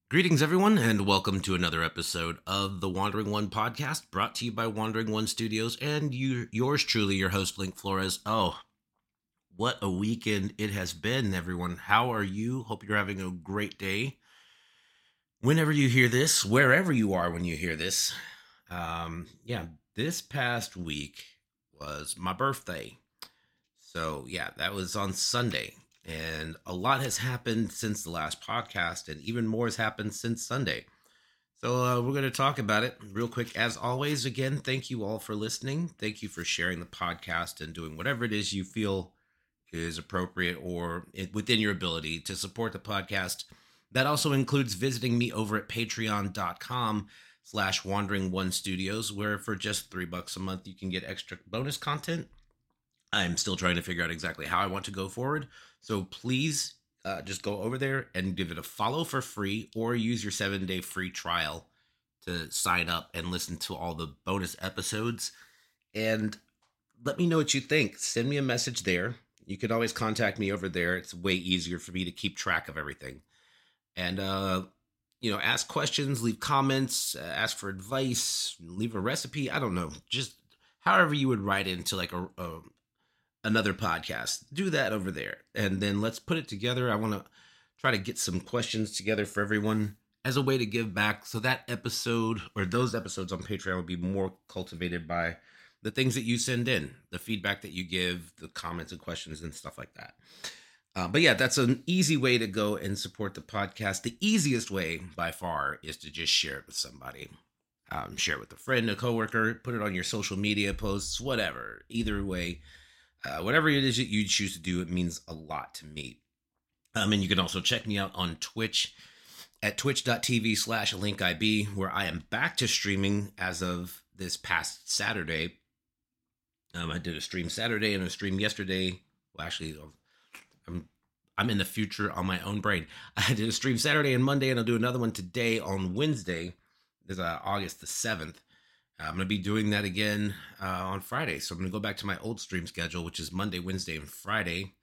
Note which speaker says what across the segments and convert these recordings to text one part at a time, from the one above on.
Speaker 1: Greetings, everyone, and welcome to another episode of the Wandering One podcast, brought to you by Wandering One Studios and yours truly, your host, Blink Flores. Oh, what a weekend it has been, everyone. How are you? Hope you're having a great day. Whenever you hear this, wherever you are when you hear this, yeah, this past week was my birthday. So, yeah, that was on Sunday. And a lot has happened since the last podcast, and even more has happened since Sunday. So we're going to talk about it real quick. As always, again, thank you all for listening. Thank you for sharing the podcast and doing whatever it is you feel is appropriate or within your ability to support the podcast. That also includes visiting me over at patreon.com/wandering one studios, where for just $3 a month, you can get extra bonus content. I'm still trying to figure out exactly how I want to go forward. So please just go over there and give it a follow for free, or use your 7-day free trial to sign up and listen to all the bonus episodes. And let me know what you think. Send me a message there. You can always contact me over there. It's way easier for me to keep track of everything. And, ask questions, leave comments, ask for advice, leave a recipe. I don't know. Just however you would write into like another podcast, do that over there, and then let's put it together. I want to try to get some questions together for everyone as a way to give back, so that episode or those episodes on Patreon will be more cultivated by the things that you send in, the feedback that you give, the comments and questions and stuff like that. But yeah, that's an easy way to go and support the podcast. The easiest way by far is to just share it with somebody. Share it with a friend, a coworker, put it on your social media posts, whatever. Either way, whatever it is that you choose to do, it means a lot to me. And you can also check me out on Twitch at twitch.tv/linkib, where I am back to streaming as of this past Saturday. I did a stream Saturday and a stream yesterday. Well, actually, I'm in the future on my own brain. I did a stream Saturday and Monday, and I'll do another one today on Wednesday. Is August the 7th. I'm going to be doing that again on Friday. So I'm going to go back to my old stream schedule, which is Monday, Wednesday, and Friday.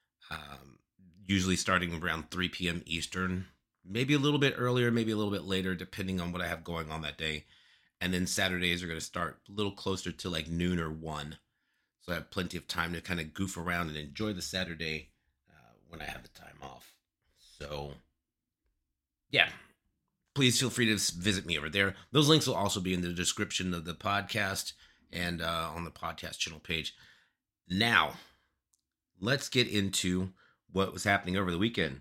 Speaker 1: Usually starting around 3 p.m. Eastern. Maybe a little bit earlier, maybe a little bit later, depending on what I have going on that day. And then Saturdays are going to start a little closer to like noon or 1. So I have plenty of time to kind of goof around and enjoy the Saturday when I have the time off. So, yeah, please feel free to visit me over there. Those links will also be in the description of the podcast and on the podcast channel page. Now, let's get into what was happening over the weekend.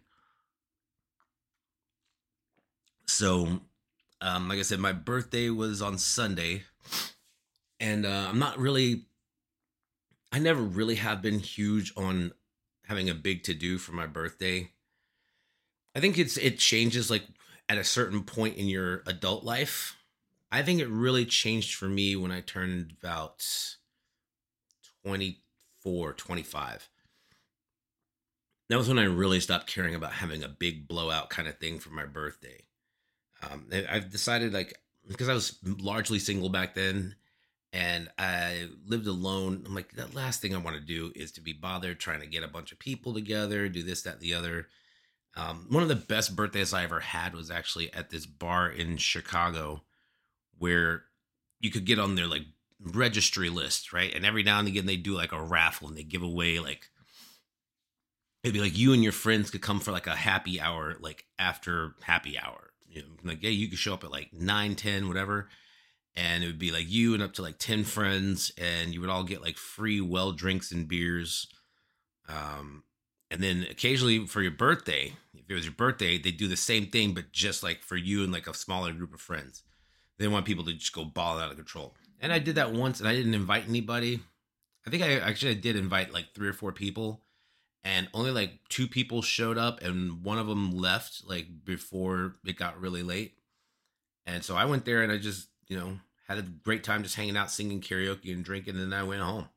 Speaker 1: So, like I said, my birthday was on Sunday, and I never really have been huge on having a big to do for my birthday. I think it changes like at a certain point in your adult life. I think it really changed for me when I turned about 24, 25. That was when I really stopped caring about having a big blowout kind of thing for my birthday. I've decided, like, because I was largely single back then and I lived alone, I'm like, the last thing I want to do is to be bothered trying to get a bunch of people together, do this, that, and the other. One of the best birthdays I ever had was actually at this bar in Chicago where you could get on their like registry list, right? And every now and again they do like a raffle and they give away like, it'd be like you and your friends could come for like a happy hour, like after happy hour. You know, like, yeah, you could show up at like 9, 10, whatever. And it would be like you and up to like 10 friends, and you would all get like free well drinks and beers. And then occasionally for your birthday, if it was your birthday, they do the same thing, but just like for you and like a smaller group of friends. They want people to just go ball out of control. And I did that once, and I didn't invite anybody. I think I did invite like 3 or 4 people, and only like 2 people showed up, and one of them left like before it got really late. And so I went there and I just, had a great time just hanging out, singing karaoke and drinking, and then I went home.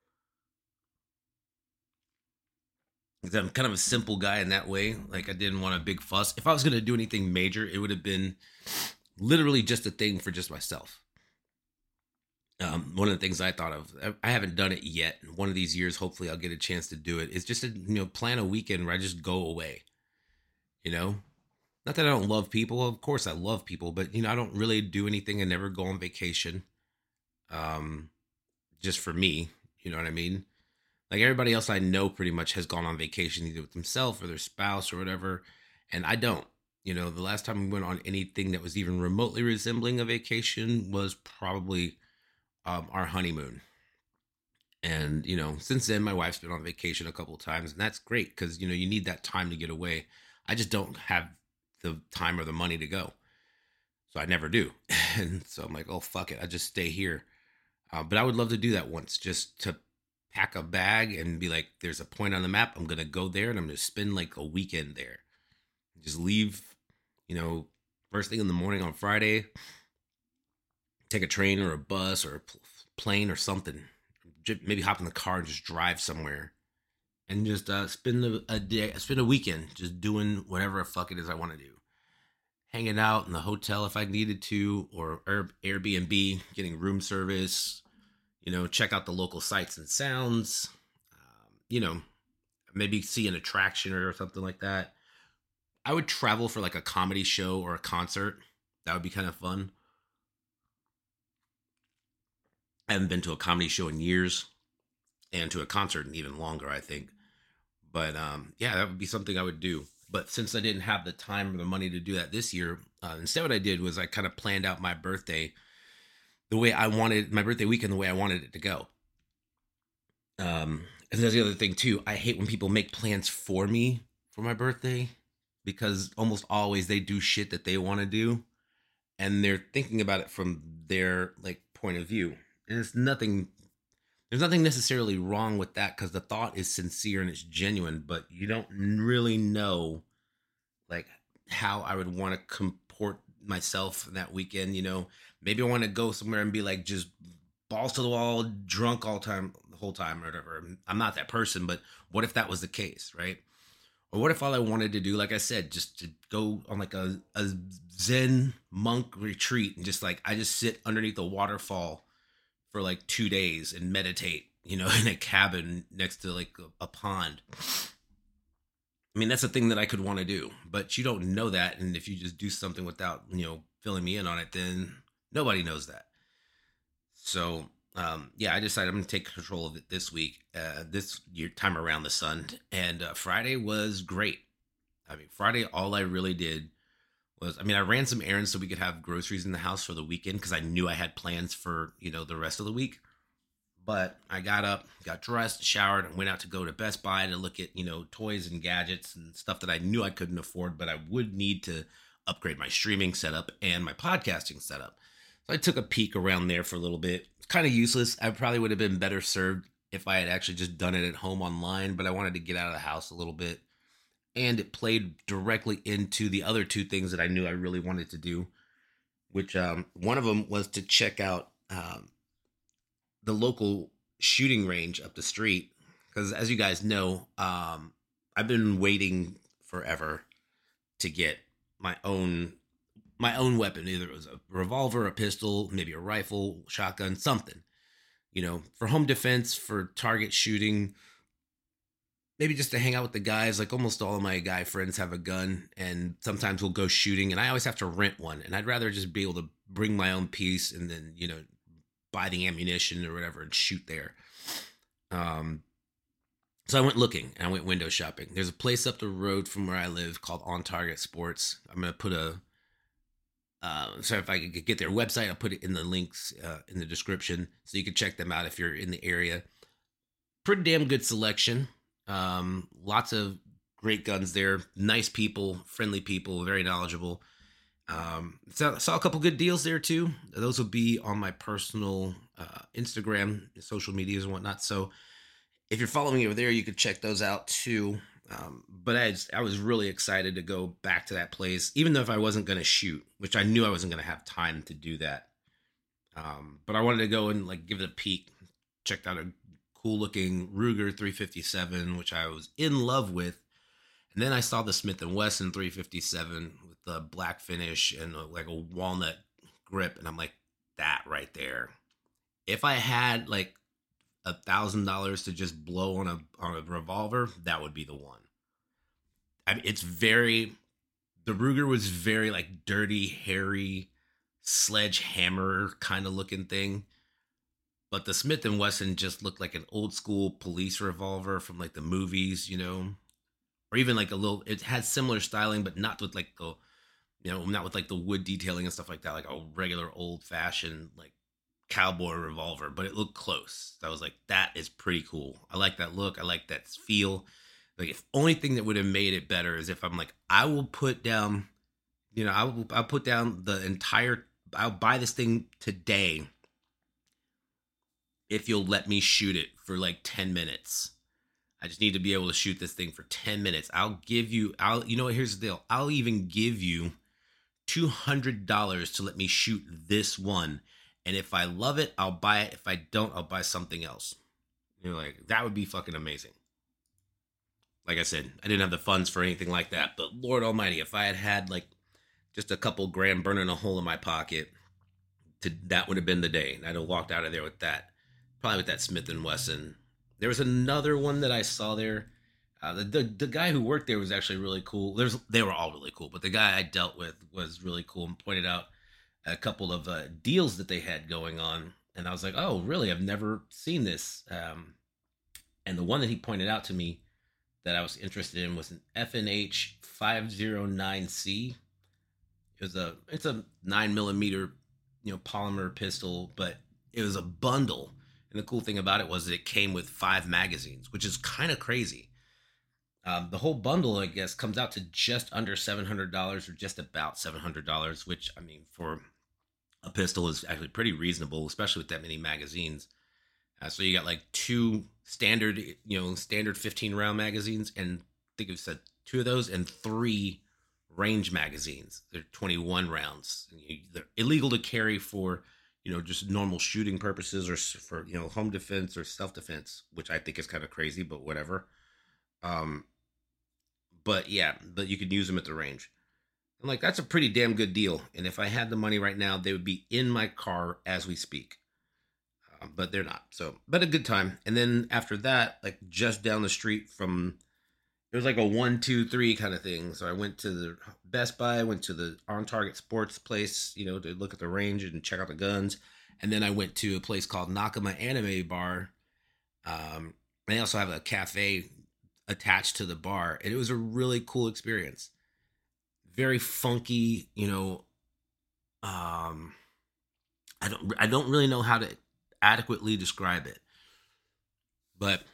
Speaker 1: 'Cause I'm kind of a simple guy in that way. Like, I didn't want a big fuss. If I was going to do anything major, it would have been literally just a thing for just myself. One of the things I thought of, I haven't done it yet. One of these years, hopefully, I'll get a chance to do it. Is just to plan a weekend where I just go away. You know, Not that I don't love people. Of course, I love people, but I don't really do anything and never go on vacation. Um, just for me, you know what I mean? Like everybody else I know pretty much has gone on vacation either with themselves or their spouse or whatever, and I don't. The last time we went on anything that was even remotely resembling a vacation was probably our honeymoon. And since then, my wife's been on vacation a couple of times, and that's great because you need that time to get away. I just don't have the time or the money to go, so I never do. And so I'm like, oh fuck it, I just stay here. But I would love to do that once, just to pack a bag and be like, there's a point on the map. I'm gonna go there, and I'm gonna spend like a weekend there. Just leave, you know, first thing in the morning on Friday. Take a train or a bus or a plane or something. Maybe hop in the car and just drive somewhere, and just spend a day, spend a weekend, just doing whatever the fuck it is I want to do. Hanging out in the hotel if I needed to, or Airbnb, getting room service. Check out the local sights and sounds. You know, maybe see an attraction or something like that. I would travel for like a comedy show or a concert. That would be kind of fun. I haven't been to a comedy show in years, and to a concert in even longer, I think. But yeah, that would be something I would do. But since I didn't have the time or the money to do that this year, instead what I did was I kind of planned out my birthday the way I wanted my birthday weekend, the way I wanted it to go. And there's the other thing too. I hate when people make plans for me for my birthday, because almost always they do shit that they want to do, and they're thinking about it from their like point of view. And it's nothing there's nothing necessarily wrong with that because the thought is sincere and it's genuine, but you don't really know like how I would want to comport myself that weekend. Maybe I want to go somewhere and be like just balls to the wall, drunk all time, the whole time, or whatever. I'm not that person, but what if that was the case, right? Or what if all I wanted to do, like I said, just to go on like a Zen monk retreat and just like I just sit underneath a waterfall for like 2 days and meditate, in a cabin next to like a pond. I mean, that's a thing that I could want to do, but you don't know that. And if you just do something without, filling me in on it, then nobody knows that. So, yeah, I decided I'm going to take control of it this week, this year, time around the sun. And Friday was great. I mean, Friday, all I really did was, I ran some errands so we could have groceries in the house for the weekend because I knew I had plans for, the rest of the week. But I got up, got dressed, showered, and went out to go to Best Buy to look at, toys and gadgets and stuff that I knew I couldn't afford, but I would need to upgrade my streaming setup and my podcasting setup. So I took a peek around there for a little bit. It's kind of useless. I probably would have been better served if I had actually just done it at home online, but I wanted to get out of the house a little bit. And it played directly into the other two things that I knew I really wanted to do, which one of them was to check out the local shooting range up the street. Because as you guys know, I've been waiting forever to get my own weapon. Either it was a revolver, a pistol, maybe a rifle, shotgun, something. For home defense, for target shooting, maybe just to hang out with the guys. Like almost all of my guy friends have a gun, and sometimes we'll go shooting, and I always have to rent one. And I'd rather just be able to bring my own piece and then buy the ammunition or whatever and shoot there. So I went looking and I went window shopping. There's a place up the road from where I live called On Target Sports. I'm gonna put so if I could get their website, I'll put it in the links in the description so you can check them out if you're in the area. Pretty damn good selection. Lots of great guns there. Nice people, friendly people, very knowledgeable. Saw a couple good deals there too. Those will be on my personal Instagram, social medias and whatnot. So if you're following me over there, you could check those out too. But I was really excited to go back to that place, even though if I wasn't going to shoot, which I knew I wasn't going to have time to do that. But I wanted to go and like give it a peek. Checked out a cool looking Ruger 357, which I was in love with. And then I saw the Smith & Wesson 357 with the black finish and like a walnut grip. And I'm like, that right there. If I had like $1,000 to just blow on a revolver, that would be the one. I mean, it's very, The Ruger was very like dirty, hairy, sledgehammer kind of looking thing. But the Smith and Wesson just looked like an old school police revolver from like the movies, or even like a little. It had similar styling, but not with like the, not with like the wood detailing and stuff like that, like a regular old fashioned like cowboy revolver. But it looked close. I was like, that is pretty cool. I like that look. I like that feel. Like, if only thing that would have made it better is if I'm like, I will put down, I'll put down the entire. I'll buy this thing today if you'll let me shoot it for like 10 minutes. I just need to be able to shoot this thing for 10 minutes. You know what? Here's the deal. I'll even give you $200 to let me shoot this one. And if I love it, I'll buy it. If I don't, I'll buy something else. Like, that would be fucking amazing. Like I said, I didn't have the funds for anything like that. But Lord Almighty, if I had had like just a couple grand burning a hole in my pocket, that would have been the day. I'd have walked out of there with that. Probably with that Smith and Wesson. There was another one that I saw there. The guy who worked there was actually really cool. They were all really cool, but the guy I dealt with was really cool and pointed out a couple of deals that they had going on. And I was like, oh, really? I've never seen this. And the one that he pointed out to me that I was interested in was an FNH 509C. It's a 9 millimeter, polymer pistol, but it was a bundle. And the cool thing about it was that it came with 5 magazines, which is kind of crazy. The whole bundle, I guess, comes out to just under $700 or just about $700, which, I mean, for a pistol is actually pretty reasonable, especially with that many magazines. So you got like 2 standard 15 round magazines, and I think it said 2 of those, and 3 range magazines. They're 21 rounds. They're illegal to carry for, just normal shooting purposes or for, home defense or self-defense, which I think is kind of crazy, but whatever. But yeah, but you could use them at the range. I'm like, that's a pretty damn good deal. And if I had the money right now, they would be in my car as we speak. But they're not. So, but a good time. And then after that, like just down the street from, it was like a 1, 2, 3 kind of thing. So I went to the Best Buy, went to the On Target Sports place, to look at the range and check out the guns. And then I went to a place called Nakama Anime Bar. They also have a cafe attached to the bar, and it was a really cool experience. Very funky, I don't really know how to adequately describe it, but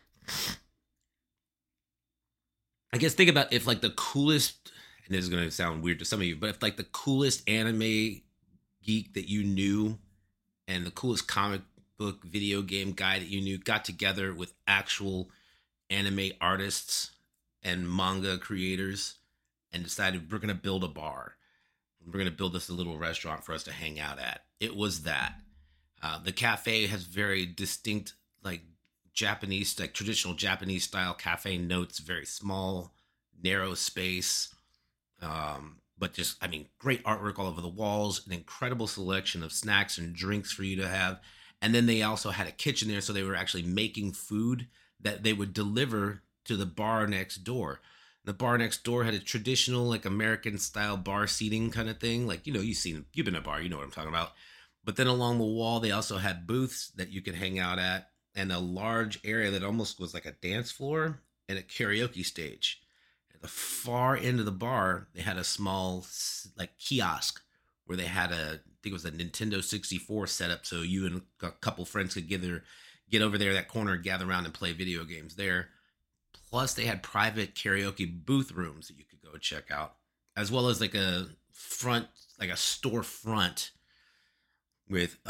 Speaker 1: I guess think about if like the coolest, and this is going to sound weird to some of you, but if like the coolest anime geek that you knew and the coolest comic book video game guy that you knew got together with actual anime artists and manga creators and decided we're going to build a bar. We're going to build this little restaurant for us to hang out at. It was that. The cafe has very distinct, like Japanese, like traditional Japanese style cafe notes, very small, narrow space. But just, I mean, great artwork all over the walls, an incredible selection of snacks and drinks for you to have. And then they also had a kitchen there, so they were actually making food that they would deliver to the bar next door. The bar next door had a traditional, like American style bar seating kind of thing. Like, you've been to a bar, you know what I'm talking about. But then along the wall, they also had booths that you could hang out at and a large area that almost was like a dance floor and a karaoke stage. At the far end of the bar, they had a small, like, kiosk where they had I think it was a Nintendo 64 setup, so you and a couple friends could get over there, that corner, gather around and play video games there. Plus, they had private karaoke booth rooms that you could go check out, as well as like a storefront with,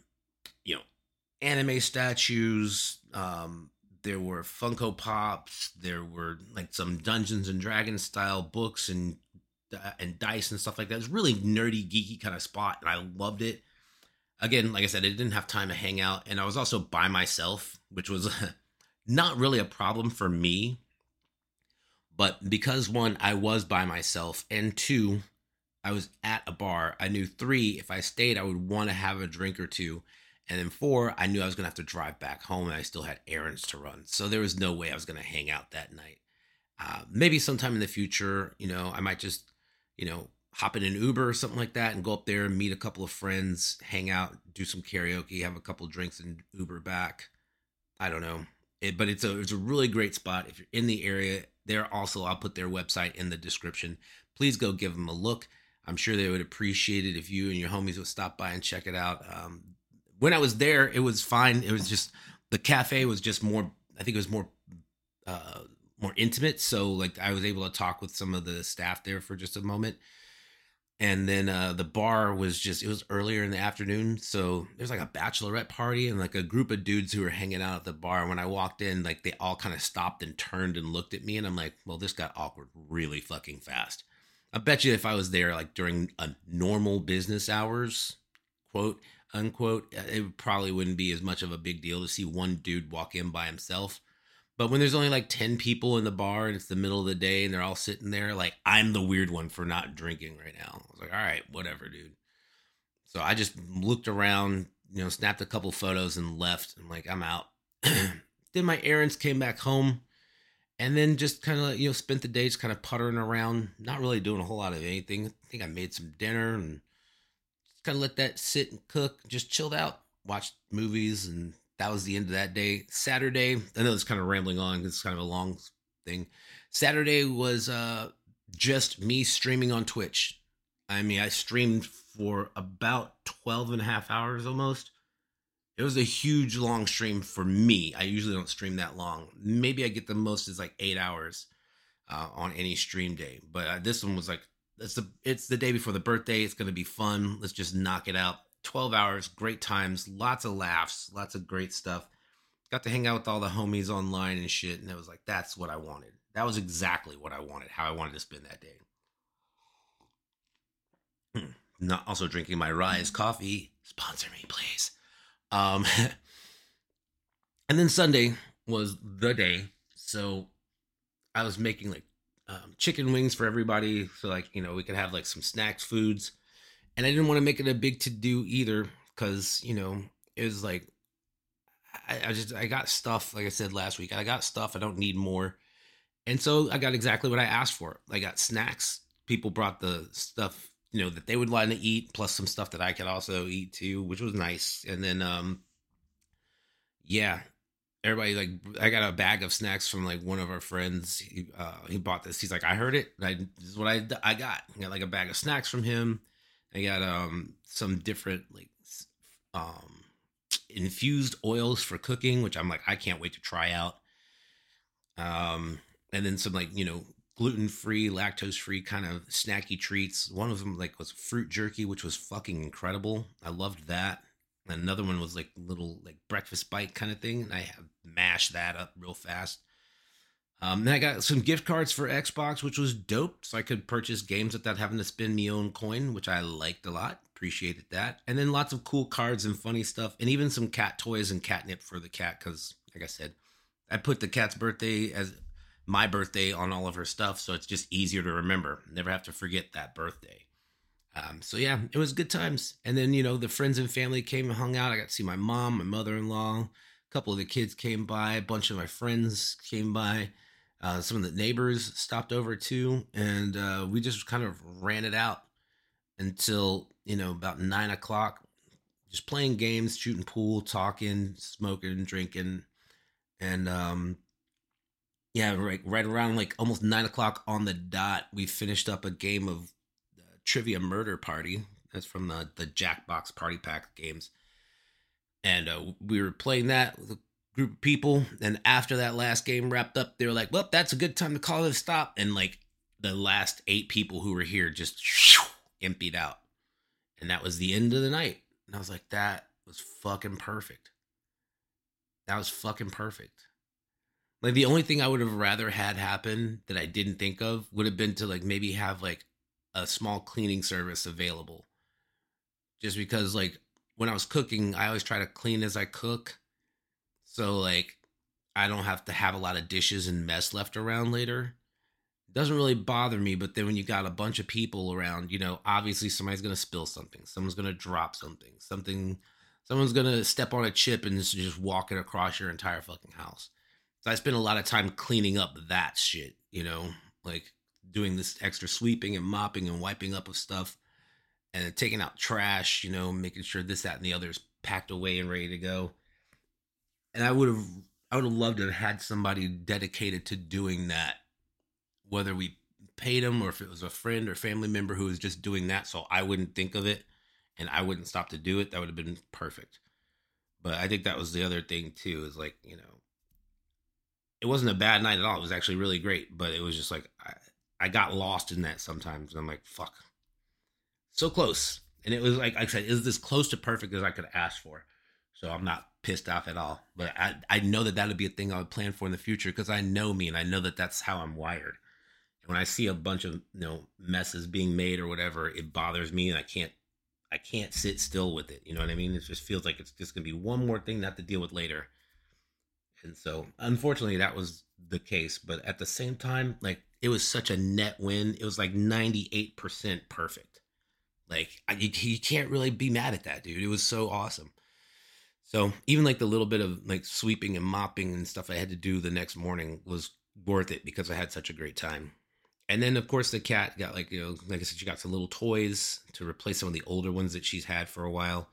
Speaker 1: anime statues. There were Funko Pops. There were like some Dungeons and Dragons style books and dice and stuff like that. It was really nerdy, geeky kind of spot, and I loved it. Again, like I said, I didn't have time to hang out, and I was also by myself, which was not really a problem for me. But because 1, I was by myself, and 2, I was at a bar. I knew 3, if I stayed, I would want to have a drink or 2. And then 4, I knew I was going to have to drive back home, and I still had errands to run. So there was no way I was going to hang out that night. Maybe sometime in the future, I might just hop in an Uber or something like that and go up there and meet a couple of friends, hang out, do some karaoke, have a couple drinks, and Uber back. I don't know. But it's a really great spot if you're in the area. There also, I'll put their website in the description. Please go give them a look. I'm sure they would appreciate it if you and your homies would stop by and check it out. When I was there, it was fine. It was just the cafe was just more. I think it was uh, more intimate. So like I was able to talk with some of the staff there for just a moment. And then the bar was just, it was earlier in the afternoon. So there's like a bachelorette party and like a group of dudes who were hanging out at the bar. When I walked in, like they all kind of stopped and turned and looked at me. And I'm like, well, this got awkward really fucking fast. I bet you if I was there like during a normal business hours, quote unquote, it probably wouldn't be as much of a big deal to see one dude walk in by himself. But when there's only like 10 people in the bar and it's the middle of the day and they're all sitting there, like I'm the weird one for not drinking right now. I was like, all right, whatever, dude. So I just looked around, snapped a couple photos and left. I'm like, I'm out. Did my errands, came back home, and then just kind of, spent the day just kind of puttering around, not really doing a whole lot of anything. I think I made some dinner and just kind of let that sit and cook, just chilled out, watched movies, and that was the end of that day. Saturday, I know it's kind of rambling on because it's kind of a long thing. Saturday was just me streaming on Twitch. I mean, I streamed for about 12 and a half hours almost. It was a huge long stream for me. I usually don't stream that long. Maybe I get the most is like 8 hours on any stream day. But this one was like, it's the day before the birthday. It's going to be fun. Let's just knock it out. 12 hours, great times, lots of laughs, lots of great stuff. Got to hang out with all the homies online and shit. And it was like, that's what I wanted. That was exactly what I wanted, how I wanted to spend that day. Not also drinking my Rise coffee. Sponsor me, please. Um, and then Sunday was the day. So I was making like chicken wings for everybody. So like, we could have like some snacks, foods. And I didn't want to make it a big to do either because, it was like, I got stuff, like I said last week, I got stuff. I don't need more. And so I got exactly what I asked for. I got snacks. People brought the stuff, that they would want to eat, plus some stuff that I could also eat too, which was nice. And then, yeah, everybody like, I got a bag of snacks from like one of our friends. He bought this. He's like, I heard it. This is what I got. I got like a bag of snacks from him. I got some different like um infused oils for cooking, which I'm like, I can't wait to try out. And then some like, gluten-free, lactose-free kind of snacky treats. One of them like was fruit jerky, which was fucking incredible. I loved that. And another one was like little like breakfast bite kind of thing. And I have mashed that up real fast. Then I got some gift cards for Xbox, which was dope. So I could purchase games without having to spend my own coin, which I liked a lot. Appreciated that. And then lots of cool cards and funny stuff. And even some cat toys and catnip for the cat. Because, like I said, I put the cat's birthday as my birthday on all of her stuff. So it's just easier to remember. Never have to forget that birthday. So yeah, it was good times. And then, the friends and family came and hung out. I got to see my mom, my mother-in-law. A couple of the kids came by. A bunch of my friends came by. Some of the neighbors stopped over too, and we just kind of ran it out until about 9 o'clock. Just playing games, shooting pool, talking, smoking, drinking, and yeah, right around like almost 9 o'clock on the dot, we finished up a game of Trivia Murder Party. That's from the Jackbox Party Pack games, and we were playing that with group of people, and after that last game wrapped up, they were like, well, that's a good time to call it a stop. And like the last 8 people who were here just emptied out, and that was the end of the night. And I was like, that was fucking perfect. That was fucking perfect. Like the only thing I would have rather had happen that I didn't think of would have been to like maybe have like a small cleaning service available, just because like when I was cooking, I always try to clean as I cook. So like I don't have to have a lot of dishes and mess left around later. It doesn't really bother me, but then when you got a bunch of people around, obviously somebody's gonna spill something, someone's gonna drop something, someone's gonna step on a chip and just walk it across your entire fucking house. So I spent a lot of time cleaning up that shit, like doing this extra sweeping and mopping and wiping up of stuff and taking out trash, making sure this, that, and the other is packed away and ready to go. And I would have loved to have had somebody dedicated to doing that, whether we paid them or if it was a friend or family member who was just doing that, so I wouldn't think of it and I wouldn't stop to do it. That would have been perfect. But I think that was the other thing too, is like, it wasn't a bad night at all. It was actually really great, but it was just like I got lost in that sometimes. And I'm like, fuck, so close. And it was like I said, is this close to perfect as I could ask for? So I'm not pissed off at all. But I know that would be a thing I would plan for in the future because I know me and I know that that's how I'm wired. And when I see a bunch of messes being made or whatever, it bothers me and I can't sit still with it. You know what I mean? It just feels like it's just gonna be one more thing not to deal with later. And so, unfortunately, that was the case. But at the same time, like it was such a net win. It was like 98% perfect. Like you can't really be mad at that, dude. It was so awesome. So even like the little bit of like sweeping and mopping and stuff I had to do the next morning was worth it because I had such a great time. And then of course the cat got like like I said, she got some little toys to replace some of the older ones that she's had for a while,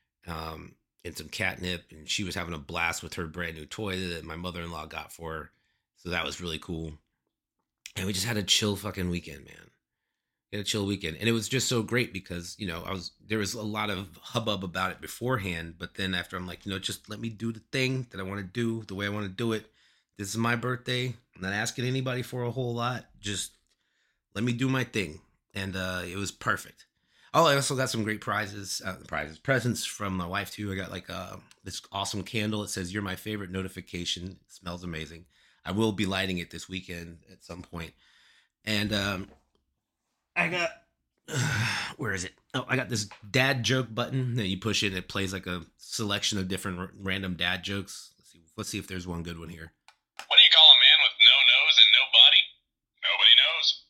Speaker 1: and some catnip, and she was having a blast with her brand new toy that my mother in law got for her. So that was really cool. And we just had a chill fucking weekend, man. We had a chill weekend, and it was just so great because there was a lot of hubbub about it beforehand, but then after I'm like, just let me do the thing that I want to do the way I want to do it. This is my birthday. I'm not asking anybody for a whole lot. Just let me do my thing, and it was perfect. Oh, I also got some great presents from my wife too. I got like this awesome candle. It says "You're my favorite" notification. It smells amazing. I will be lighting it this weekend at some point. And I got where is it? Oh, I got this dad joke button that you push it. And it plays like a selection of different random dad jokes. Let's see if there's one good one here.
Speaker 2: What do you call a man with no nose and no body? Nobody knows.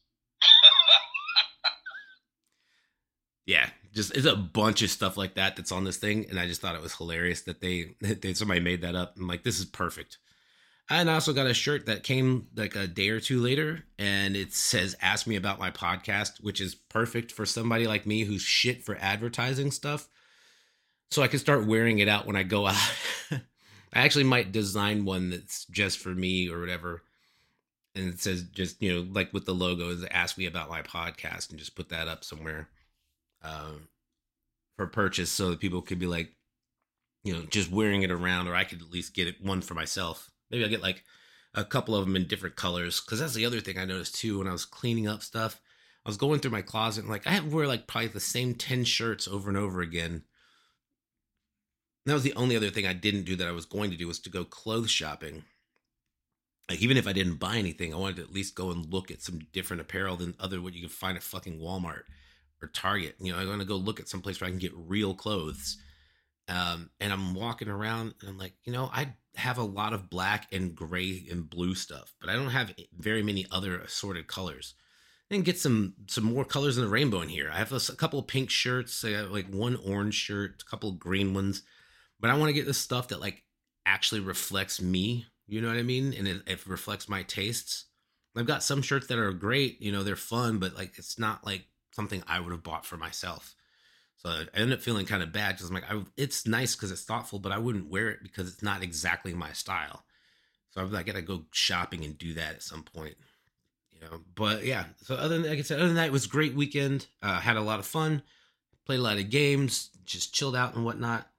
Speaker 1: Yeah, just it's a bunch of stuff like that that's on this thing, and I just thought it was hilarious that somebody made that up. I'm like, this is perfect. And I also got a shirt that came like a day or two later, and it says "Ask me about my podcast," which is perfect for somebody like me who's shit for advertising stuff. So I can start wearing it out when I go out. I actually might design one that's just for me or whatever, and it says just like with the logo is "Ask me about my podcast," and just put that up somewhere uh, for purchase so that people could be like, just wearing it around, or I could at least get it one for myself. Maybe I'll get like a couple of them in different colors. Cause that's the other thing I noticed too when I was cleaning up stuff. I was going through my closet and like I wear like probably the same 10 shirts over and over again. And that was the only other thing I didn't do that I was going to do was to go clothes shopping. Like even if I didn't buy anything, I wanted to at least go and look at some different apparel than other what you can find at fucking Walmart or Target. I want to go look at some place where I can get real clothes. And I'm walking around and I'm like, I have a lot of black and gray and blue stuff, but I don't have very many other assorted colors. And get some more colors in the rainbow in here. I have a couple of pink shirts. I got like one orange shirt, a couple of green ones, but I want to get this stuff that like actually reflects me. You know what I mean? And it reflects my tastes. I've got some shirts that are great. They're fun, but like it's not like something I would have bought for myself. So I ended up feeling kind of bad because I'm like, it's nice because it's thoughtful, but I wouldn't wear it because it's not exactly my style. So I got to go shopping and do that at some point, But yeah, so like I said, other than that, it was a great weekend. Had a lot of fun, played a lot of games, just chilled out and whatnot,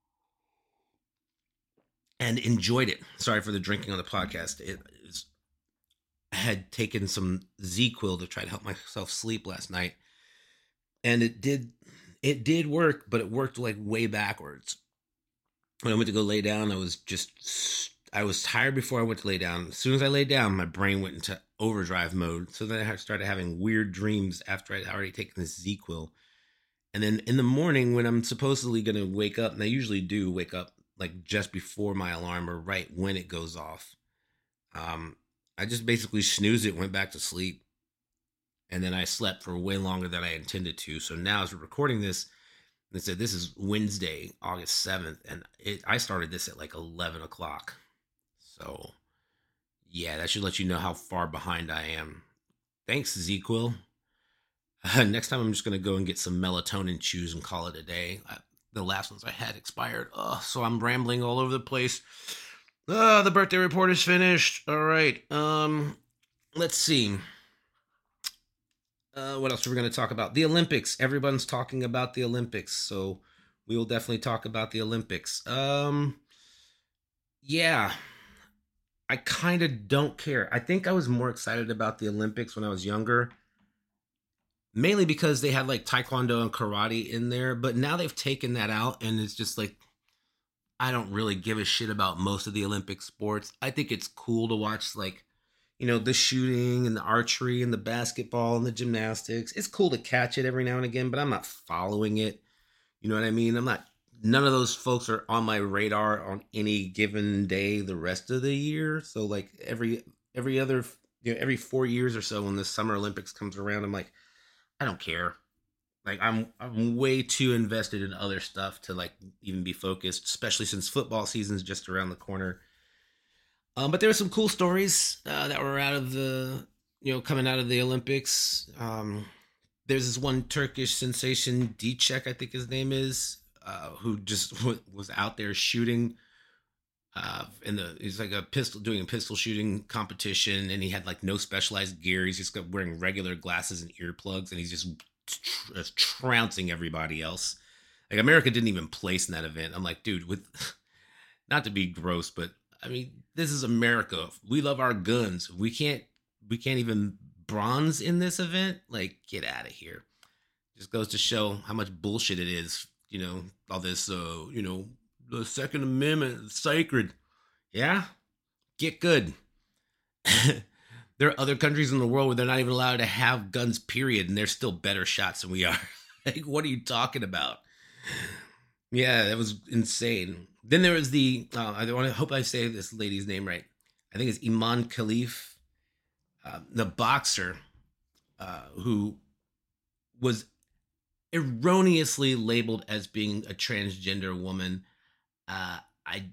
Speaker 1: and enjoyed it. Sorry for the drinking on the podcast. I had taken some Z-Quil to try to help myself sleep last night, and it did work, but it worked like way backwards. When I went to go lay down, I was tired before I went to lay down. As soon as I laid down, my brain went into overdrive mode. So then I started having weird dreams after I'd already taken this Z-Quil. And then in the morning when I'm supposedly going to wake up, and I usually do wake up like just before my alarm or right when it goes off, I just basically snoozed it, went back to sleep. And then I slept for way longer than I intended to. So now as we're recording this, they said this is Wednesday, August 7th, and I started this at like 11 o'clock. So yeah, that should let you know how far behind I am. Thanks, Zequel. Next time, I'm just gonna go and get some melatonin chews and call it a day. The last ones I had expired, so I'm rambling all over the place. The birthday report is finished. All right. Let's see. What else are we going to talk about? The Olympics. Everyone's talking about the Olympics, so we will definitely talk about the Olympics. Yeah, I kind of don't care. I think I was more excited about the Olympics when I was younger, mainly because they had like taekwondo and karate in there. But now they've taken that out, and it's just like I don't really give a shit about most of the Olympic sports. I think it's cool to watch like the shooting and the archery and the basketball and the gymnastics. It's cool to catch it every now and again, but I'm not following it. You know what I mean? I'm not None of those folks are on my radar on any given day the rest of the year. So like every other every 4 years or so when the Summer Olympics comes around, I'm like I don't care. Like I'm way too invested in other stuff to like even be focused, especially since football season's just around the corner. But there were some cool stories that were out of the, coming out of the Olympics. There's this one Turkish sensation, Dicek, I think his name is, who just was out there shooting. He's like doing a pistol shooting competition, and he had like no specialized gear. He's just wearing regular glasses and earplugs, and he's just trouncing everybody else. Like America didn't even place in that event. I'm like, dude, with not to be gross, but I mean, this is America. We love our guns. We can't even bronze in this event. Like, get out of here. Just goes to show how much bullshit it is. All this. The Second Amendment is sacred. Yeah, get good. There are other countries in the world where they're not even allowed to have guns. Period, and they're still better shots than we are. Like, what are you talking about? Yeah, that was insane. Then there was hope I say this lady's name right. I think it's Iman Khalif, the boxer, who was erroneously labeled as being a transgender woman. I,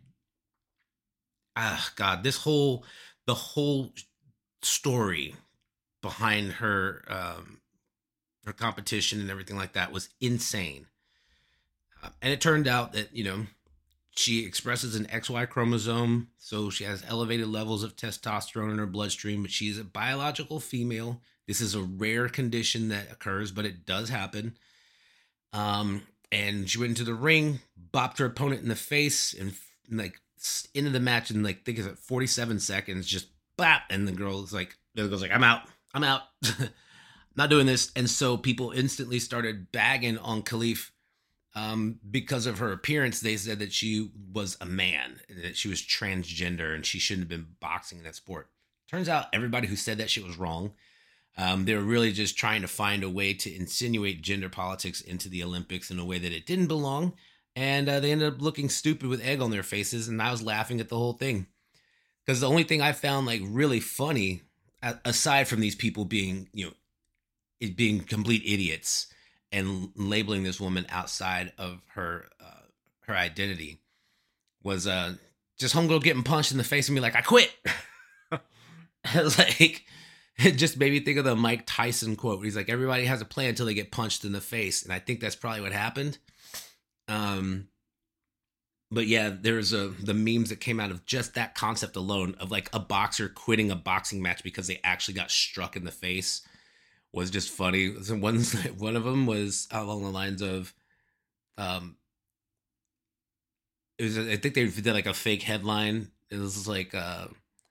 Speaker 1: God, the whole story behind her competition and everything like that was insane. And it turned out that, she expresses an XY chromosome, so she has elevated levels of testosterone in her bloodstream, but she's a biological female. This is a rare condition that occurs, but it does happen. And she went into the ring, bopped her opponent in the face, and like into the match in like I think it's at 47 seconds, just bap, and the girl's like, I'm out, not doing this. And so people instantly started bagging on Khalif. Because of her appearance, they said that she was a man, that she was transgender, and she shouldn't have been boxing in that sport. Turns out everybody who said that shit was wrong. They were really just trying to find a way to insinuate gender politics into the Olympics in a way that it didn't belong. And they ended up looking stupid with egg on their faces, and I was laughing at the whole thing. Because the only thing I found like really funny, aside from these people being, being complete idiots, and labeling this woman outside of her identity, was just homegirl getting punched in the face and be like, I quit. Like, it just made me think of the Mike Tyson quote. He's like, everybody has a plan until they get punched in the face. And I think that's probably what happened. But yeah, there's the memes that came out of just that concept alone of like a boxer quitting a boxing match because they actually got struck in the face was just funny. So one of them was along the lines of, it was, I think they did like a fake headline. It was like a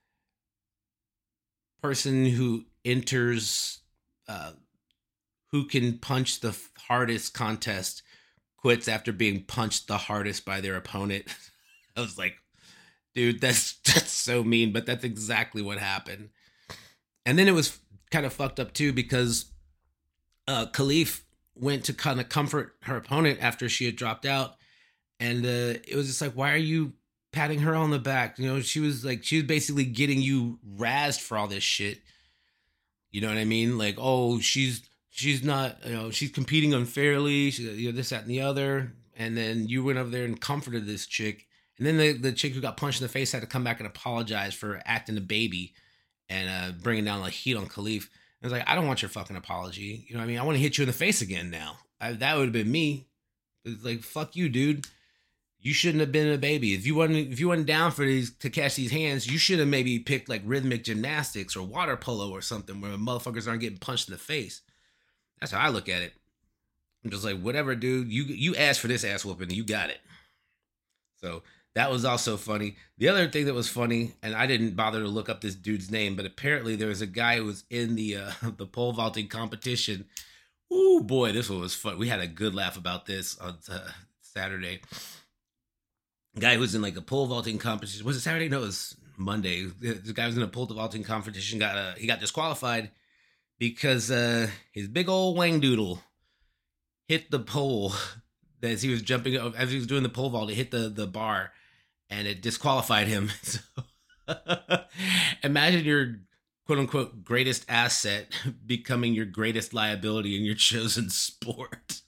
Speaker 1: person who enters, who can punch the hardest contest quits after being punched the hardest by their opponent. I was like, dude, that's so mean, but that's exactly what happened. And then it was kind of fucked up too because Khalif went to kind of comfort her opponent after she had dropped out, and it was just like, why are you patting her on the back? She was basically getting you razzed for all this shit. You know what I mean? Like, oh, she's not, she's competing unfairly. She, this, that, and the other. And then you went over there and comforted this chick, and then the chick who got punched in the face had to come back and apologize for acting a baby and bringing down like heat on Khalif. I was like, I don't want your fucking apology. You know what I mean? I want to hit you in the face again now. That would have been me. It's like, fuck you, dude. You shouldn't have been a baby. If you wasn't down for these to catch these hands, you should have maybe picked like rhythmic gymnastics or water polo or something where motherfuckers aren't getting punched in the face. That's how I look at it. I'm just like, whatever, dude. You asked for this ass whooping, and you got it. So that was also funny. The other thing that was funny, and I didn't bother to look up this dude's name, but apparently there was a guy who was in the the pole vaulting competition. Ooh, boy, this one was fun. We had a good laugh about this on Saturday. Guy who was in like a pole vaulting competition. Was it Saturday? No, it was Monday. The guy was in a pole vaulting competition. He got disqualified because his big old wang doodle hit the pole as he was jumping, as he was doing the pole vault. It hit the bar, and it disqualified him. So imagine your quote unquote greatest asset becoming your greatest liability in your chosen sport.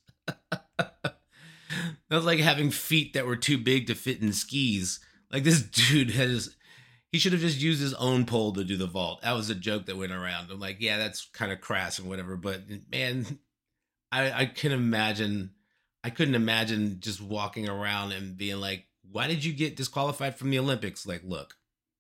Speaker 1: That was like having feet that were too big to fit in skis. Like this dude he should have just used his own pole to do the vault. That was a joke that went around. I'm like, yeah, that's kind of crass and whatever. But man, I couldn't imagine just walking around and being like, why did you get disqualified from the Olympics? Like, look,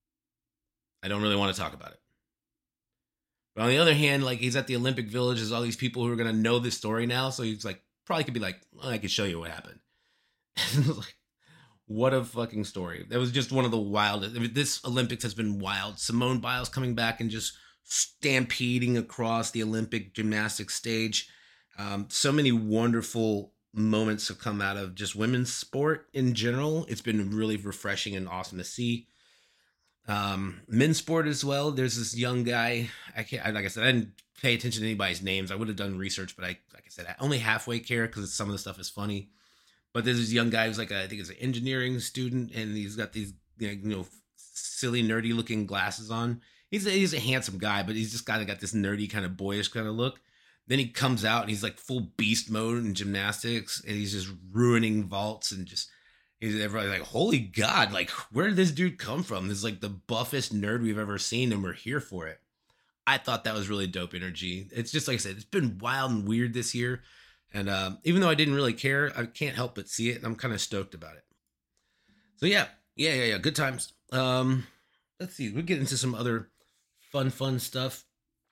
Speaker 1: I don't really want to talk about it. But on the other hand, like he's at the Olympic Village, there's all these people who are going to know this story now. So he's like, probably could be like, well, I could show you what happened. Like, what a fucking story. That was just one of the wildest. I mean, this Olympics has been wild. Simone Biles coming back and just stampeding across the Olympic gymnastics stage. So many wonderful moments have come out of just women's sport in general. It's been really refreshing and awesome to see. Men's sport as well. There's this young guy. Like I said, I didn't pay attention to anybody's names. I would have done research, but I only halfway care because some of the stuff is funny. But there's this young guy who's like I think it's an engineering student, and he's got these silly nerdy looking glasses on. He's a handsome guy, but he's just kind of got this nerdy kind of boyish kind of look. Then he comes out and he's like full beast mode in gymnastics, and he's just ruining vaults and just everybody's like, holy God, like where did this dude come from? This is like the buffest nerd we've ever seen, and we're here for it. I thought that was really dope energy. It's just like I said, it's been wild and weird this year. And even though I didn't really care, I can't help but see it, and I'm kind of stoked about it. So yeah, good times. Let's see, we'll get into some other fun stuff.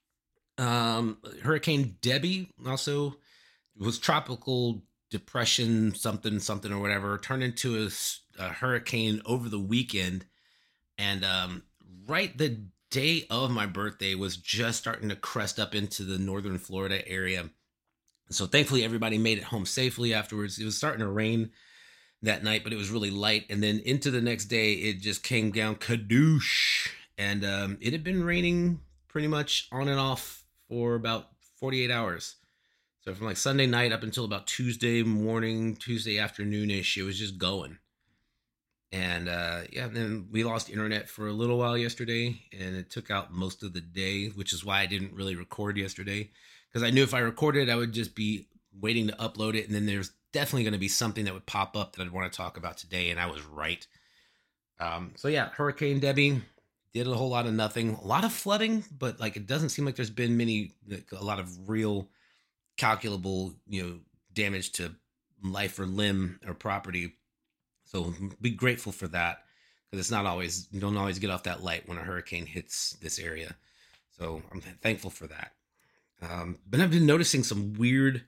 Speaker 1: Hurricane Debbie also was tropical depression something or whatever, turned into a hurricane over the weekend, and right the day of my birthday was just starting to crest up into the northern Florida area. So thankfully everybody made it home safely afterwards. It was starting to rain that night, but it was really light. And then into the next day, it just came down kadoosh. And it had been raining pretty much on and off for about 48 hours. So from like Sunday night up until about Tuesday morning, Tuesday afternoon-ish, it was just going. And then we lost internet for a little while yesterday, and it took out most of the day, which is why I didn't really record yesterday. Because I knew if I recorded, I would just be waiting to upload it. And then there's definitely going to be something that would pop up that I'd want to talk about today. And I was right. So yeah, Hurricane Debbie did a whole lot of nothing. A lot of flooding, but like it doesn't seem like there's been a lot of real calculable, damage to life or limb or property. So be grateful for that. Because you don't always get off that light when a hurricane hits this area. So I'm thankful for that. But I've been noticing some weird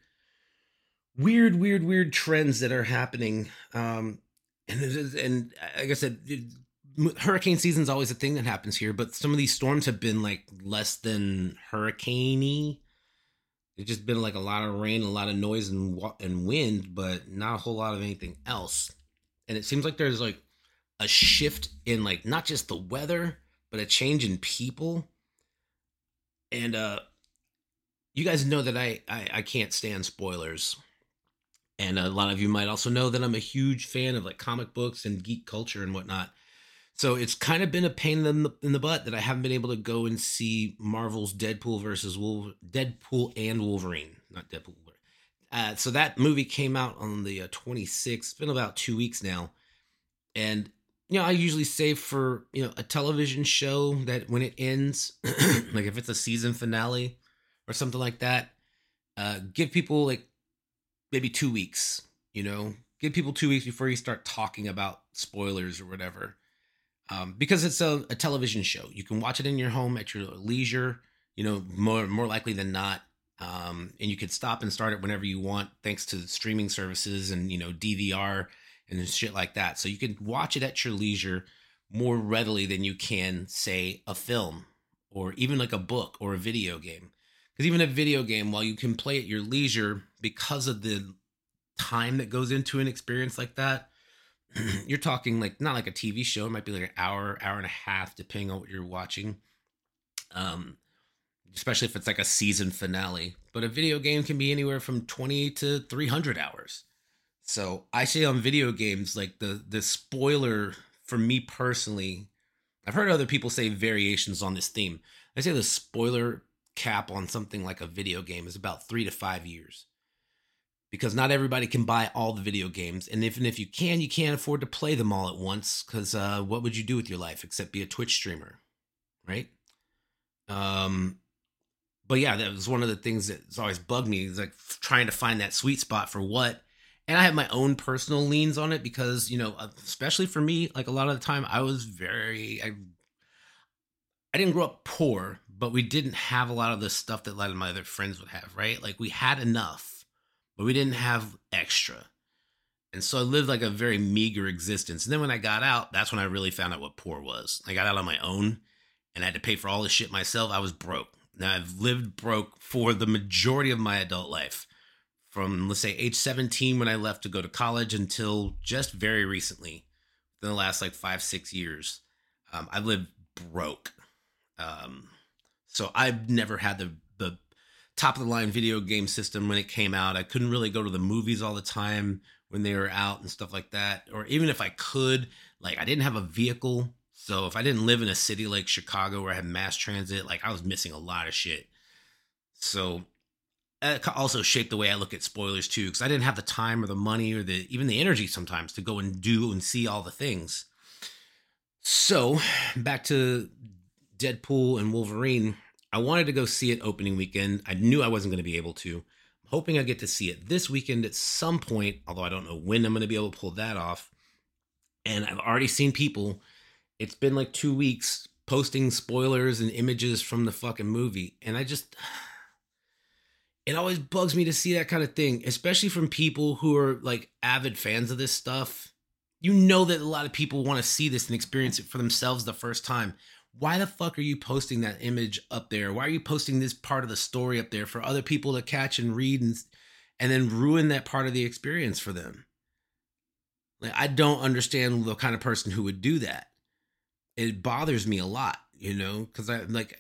Speaker 1: trends that are happening. And like I said, hurricane season is always a thing that happens here, but some of these storms have been like less than hurricane-y. It's just been like a lot of rain, a lot of noise and wind, but not a whole lot of anything else. And it seems like there's like a shift in like not just the weather, but a change in people. And you guys know that I can't stand spoilers. And a lot of you might also know that I'm a huge fan of like comic books and geek culture and whatnot. So it's kind of been a pain in the butt that I haven't been able to go and see Marvel's Deadpool and Wolverine, not Deadpool. So that movie came out on the 26th. It's been about 2 weeks now. And, I usually save for, a television show that when it ends, like if it's a season finale, or something like that. Give people like maybe 2 weeks, give people 2 weeks before you start talking about spoilers or whatever. Because it's a television show. You can watch it in your home at your leisure, more likely than not. And you could stop and start it whenever you want, thanks to streaming services and, DVR and shit like that. So you can watch it at your leisure more readily than you can, say, a film or even like a book or a video game. Because even a video game, while you can play at your leisure, because of the time that goes into an experience like that, you're talking like not like a TV show. It might be like an hour and a half, depending on what you're watching. Um, Especially if it's like a season finale. But a video game can be anywhere from 20 to 300 hours. So I say on video games, like the spoiler for me personally, I've heard other people say variations on this theme. I say the spoiler cap on something like a video game is about 3 to 5 years, because not everybody can buy all the video games, and even if you can, you can't afford to play them all at once. Because what would you do with your life except be a Twitch streamer, right? Um, but yeah, that was one of the things that's always bugged me, is like trying to find that sweet spot for what. And I have my own personal leans on it because, especially for me, like a lot of the time I didn't grow up poor, but we didn't have a lot of the stuff that a lot of my other friends would have, right? Like we had enough, but we didn't have extra. And so I lived like a very meager existence. And then when I got out, that's when I really found out what poor was. I got out on my own and I had to pay for all this shit myself. I was broke. Now I've lived broke for the majority of my adult life, from, let's say, age 17 when I left to go to college until just very recently, in the last like 5-6 years. I've lived broke. So I've never had the top of the line video game system when it came out. I couldn't really go to the movies all the time when they were out and stuff like that. Or even if I could, like I didn't have a vehicle. So if I didn't live in a city like Chicago where I had mass transit, like I was missing a lot of shit. So it also shaped the way I look at spoilers too, because I didn't have the time or the money or even the energy sometimes to go and do and see all the things. So back to Deadpool and Wolverine. I wanted to go see it opening weekend. I knew I wasn't going to be able to. I'm hoping I get to see it this weekend at some point, although I don't know when I'm going to be able to pull that off. And I've already seen people, it's been like 2 weeks, posting spoilers and images from the fucking movie. And it always bugs me to see that kind of thing, especially from people who are like avid fans of this stuff. You know that a lot of people want to see this and experience it for themselves the first time. Why the fuck are you posting that image up there? Why are you posting this part of the story up there for other people to catch and read and then ruin that part of the experience for them? Like, I don't understand the kind of person who would do that. It bothers me a lot, because I like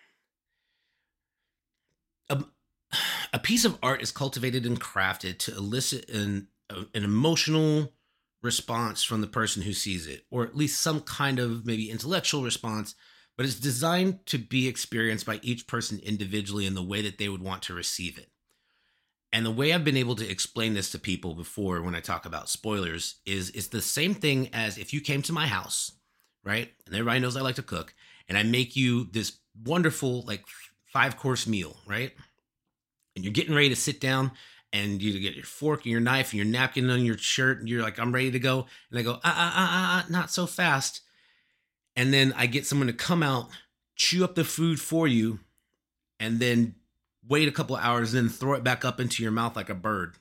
Speaker 1: a piece of art is cultivated and crafted to elicit an emotional response from the person who sees it, or at least some kind of maybe intellectual response, but it's designed to be experienced by each person individually in the way that they would want to receive it. And the way I've been able to explain this to people before when I talk about spoilers is it's the same thing as if you came to my house, right? And everybody knows I like to cook, and I make you this wonderful like 5-course meal, right? And you're getting ready to sit down, and you get your fork and your knife and your napkin on your shirt, and you're like, I'm ready to go. And I go, not so fast. And then I get someone to come out, chew up the food for you, and then wait a couple of hours, and then throw it back up into your mouth like a bird.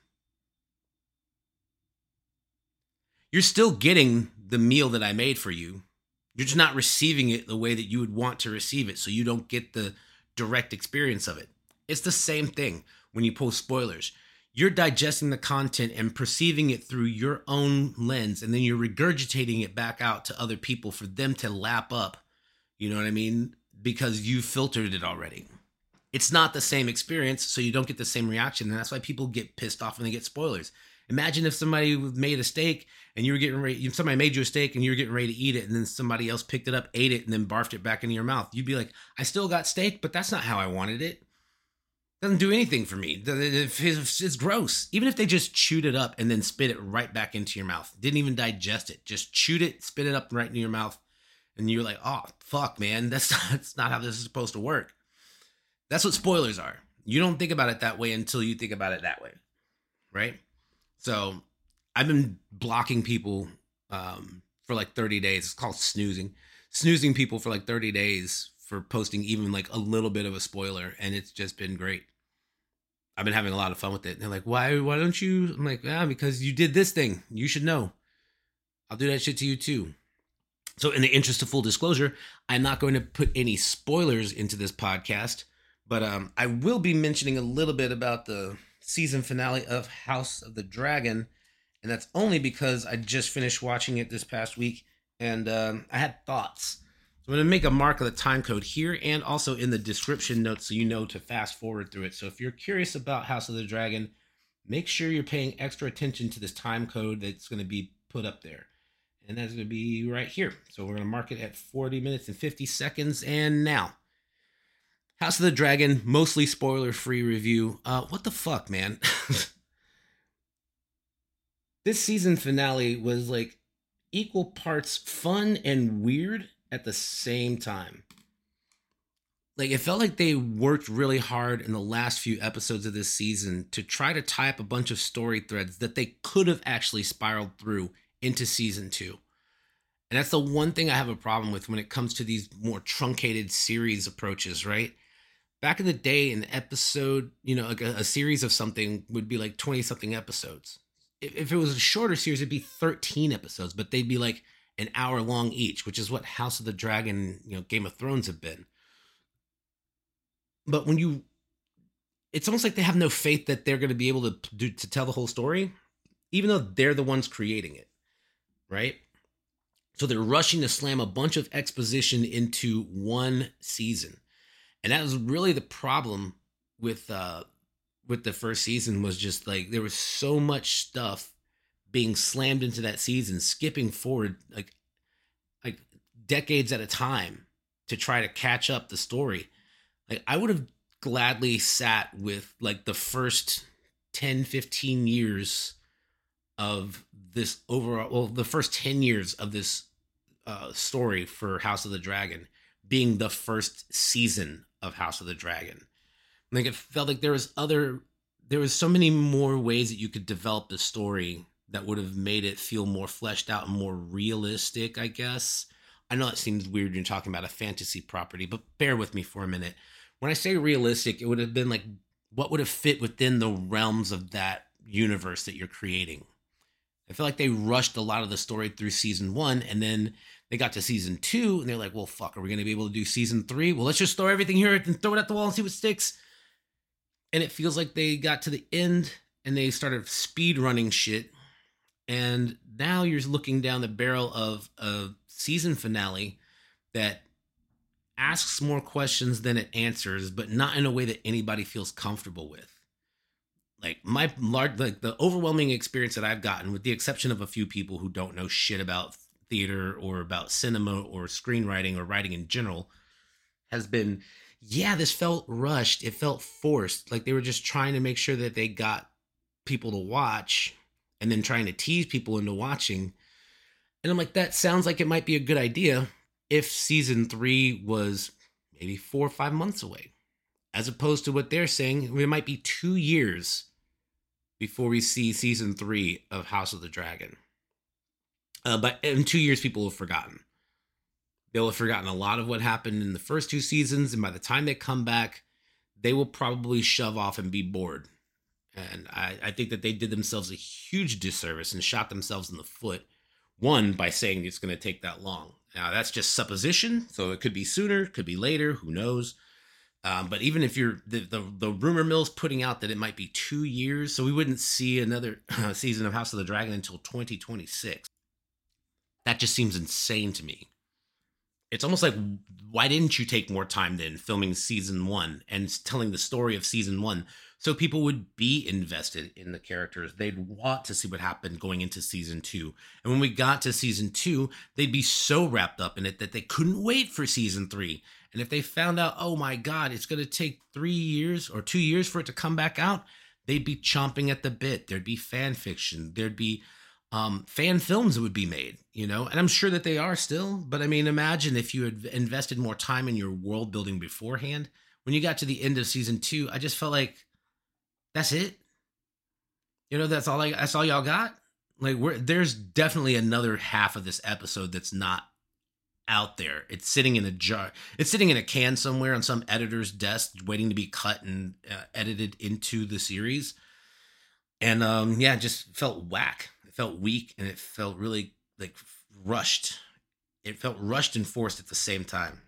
Speaker 1: You're still getting the meal that I made for you. You're just not receiving it the way that you would want to receive it, so you don't get the direct experience of it. It's the same thing when you post spoilers. You're digesting the content and perceiving it through your own lens, and then you're regurgitating it back out to other people for them to lap up. You know what I mean? Because you filtered it already. It's not the same experience, so you don't get the same reaction, and that's why people get pissed off when they get spoilers. Imagine if somebody made a steak and you were getting ready, somebody made you a steak and you were getting ready to eat it, and then somebody else picked it up, ate it, and then barfed it back into your mouth. You'd be like, I still got steak, but that's not how I wanted it. Doesn't do anything for me. It's gross. Even if they just chewed it up and then spit it right back into your mouth. Didn't even digest it. Just chewed it, spit it up right into your mouth. And you're like, oh, fuck, man. That's not how this is supposed to work. That's what spoilers are. You don't think about it that way until you think about it that way, right? So I've been blocking people for like 30 days. It's called snoozing people for like 30 days for posting even like a little bit of a spoiler, and it's just been great. I've been having a lot of fun with it. And they're like, why don't you? I'm like, because you did this thing. You should know. I'll do that shit to you too. So in the interest of full disclosure, I'm not going to put any spoilers into this podcast, but I will be mentioning a little bit about the season finale of House of the Dragon, and that's only because I just finished watching it this past week, and I had thoughts. So I'm going to make a mark of the time code here and also in the description notes so you know to fast forward through it. So if you're curious about House of the Dragon, make sure you're paying extra attention to this time code that's going to be put up there. And that's going to be right here. So we're going to mark it at 40 minutes and 50 seconds. And now, House of the Dragon, mostly spoiler-free review. What the fuck, man? This season finale was like equal parts fun and weird at the same time. Like, it felt like they worked really hard in the last few episodes of this season to try to tie up a bunch of story threads that they could have actually spiraled through into season 2. And that's the one thing I have a problem with when it comes to these more truncated series approaches, right? Back in the day, an episode, like a series of something would be like 20 something episodes. If it was a shorter series, it'd be 13 episodes, but they'd be like an hour long each, which is what House of the Dragon, Game of Thrones have been. But it's almost like they have no faith that they're going to be able to tell the whole story, even though they're the ones creating it. Right? So they're rushing to slam a bunch of exposition into one season. And that was really the problem with the first season, was just like there was so much stuff being slammed into that season, skipping forward like decades at a time to try to catch up the story. Like, I would have gladly sat with like the first 10, 15 years of this overall, the first 10 years of this story for House of the Dragon being the first season of House of the Dragon. Like, it felt like there was so many more ways that you could develop the story that would have made it feel more fleshed out and more realistic, I guess. I know that seems weird when you're talking about a fantasy property, but bear with me for a minute. When I say realistic, it would have been like what would have fit within the realms of that universe that you're creating. I feel like they rushed a lot of the story through season 1, and then they got to season 2, and they're like, well, fuck, are we going to be able to do season 3? Well, let's just throw everything here and throw it at the wall and see what sticks. And it feels like they got to the end, and they started speed running shit, and now you're looking down the barrel of a season finale that asks more questions than it answers, but not in a way that anybody feels comfortable with. Like, the overwhelming experience that I've gotten, with the exception of a few people who don't know shit about theater or about cinema or screenwriting or writing in general, has been, this felt rushed. It felt forced. Like they were just trying to make sure that they got people to watch and then trying to tease people into watching. And I'm like, that sounds like it might be a good idea if season 3 was maybe 4 or 5 months away, as opposed to what they're saying, it might be 2 years before we see season 3 of House of the Dragon. But in 2 years, people have forgotten. They'll have forgotten a lot of what happened in the first 2 seasons, and by the time they come back, they will probably shove off and be bored. And I think that they did themselves a huge disservice and shot themselves in the foot. One, by saying it's going to take that long. Now, that's just supposition, so it could be sooner, could be later, who knows. But even if you're the rumor mill's putting out that it might be 2 years, so we wouldn't see another season of House of the Dragon until 2026. That just seems insane to me. It's almost like, why didn't you take more time then filming season 1 and telling the story of season 1 so people would be invested in the characters? They'd want to see what happened going into season 2. And when we got to season 2, they'd be so wrapped up in it that they couldn't wait for season 3. And if they found out, oh my God, it's going to take 3 years or 2 years for it to come back out, they'd be chomping at the bit. There'd be fan fiction. There'd be fan films that would be made, and I'm sure that they are still. But I mean, imagine if you had invested more time in your world building beforehand. when you got to the end of season 2, I just felt like that's it. That's all y'all got. Like there's definitely another half of this episode that's not out there. It's sitting in a jar. It's sitting in a can somewhere on some editor's desk, waiting to be cut and edited into the series. And yeah, it just felt whack. It felt weak, and it felt really like rushed. It felt rushed and forced at the same time.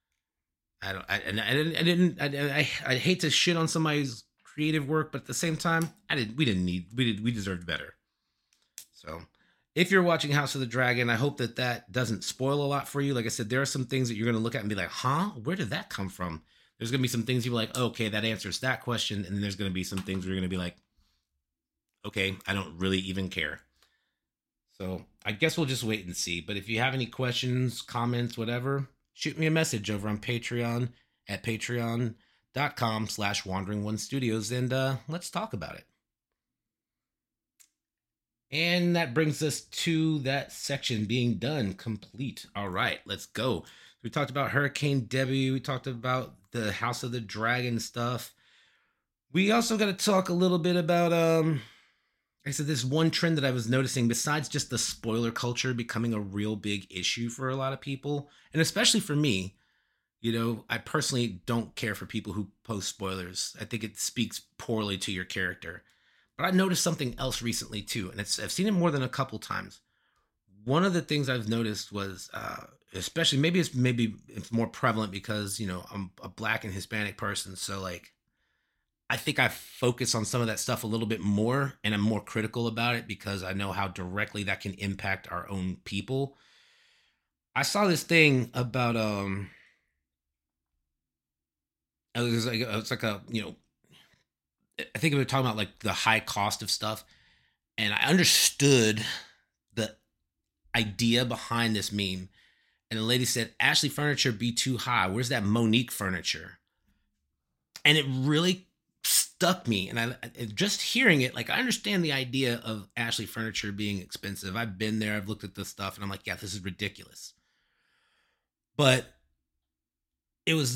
Speaker 1: I hate to shit on somebody's creative work, but at the same time, we deserved better. So if you're watching House of the Dragon, I hope that doesn't spoil a lot for you. Like I said, there are some things that you're going to look at and be like, huh, where did that come from? There's going to be some things you're like, okay, that answers that question. And then there's going to be some things where you're going to be like, okay, I don't really even care. So I guess we'll just wait and see. But if you have any questions, comments, whatever, shoot me a message over on Patreon at patreon.com/Wandering1Studios, and let's talk about it. And that brings us to that section being done, complete. All right, let's go. We talked about Hurricane Debbie. We talked about the House of the Dragon stuff. We also got to talk a little bit about, I said, this one trend that I was noticing, besides just the spoiler culture becoming a real big issue for a lot of people, and especially for me. I personally don't care for people who post spoilers. I think it speaks poorly to your character. But I noticed something else recently too, and I've seen it more than a couple times. One of the things I've noticed was, especially maybe it's more prevalent because I'm a Black and Hispanic person, so like I think I focus on some of that stuff a little bit more, and I'm more critical about it because I know how directly that can impact our own people. I saw this thing about it's like a I think we were talking about like the high cost of stuff, and I understood the idea behind this meme. And the lady said, "Ashley furniture be too high. Where's that Monique furniture?" And it really stuck me. And I just hearing it, like I understand the idea of Ashley furniture being expensive. I've been there. I've looked at this stuff, and I'm like, yeah, this is ridiculous. But it was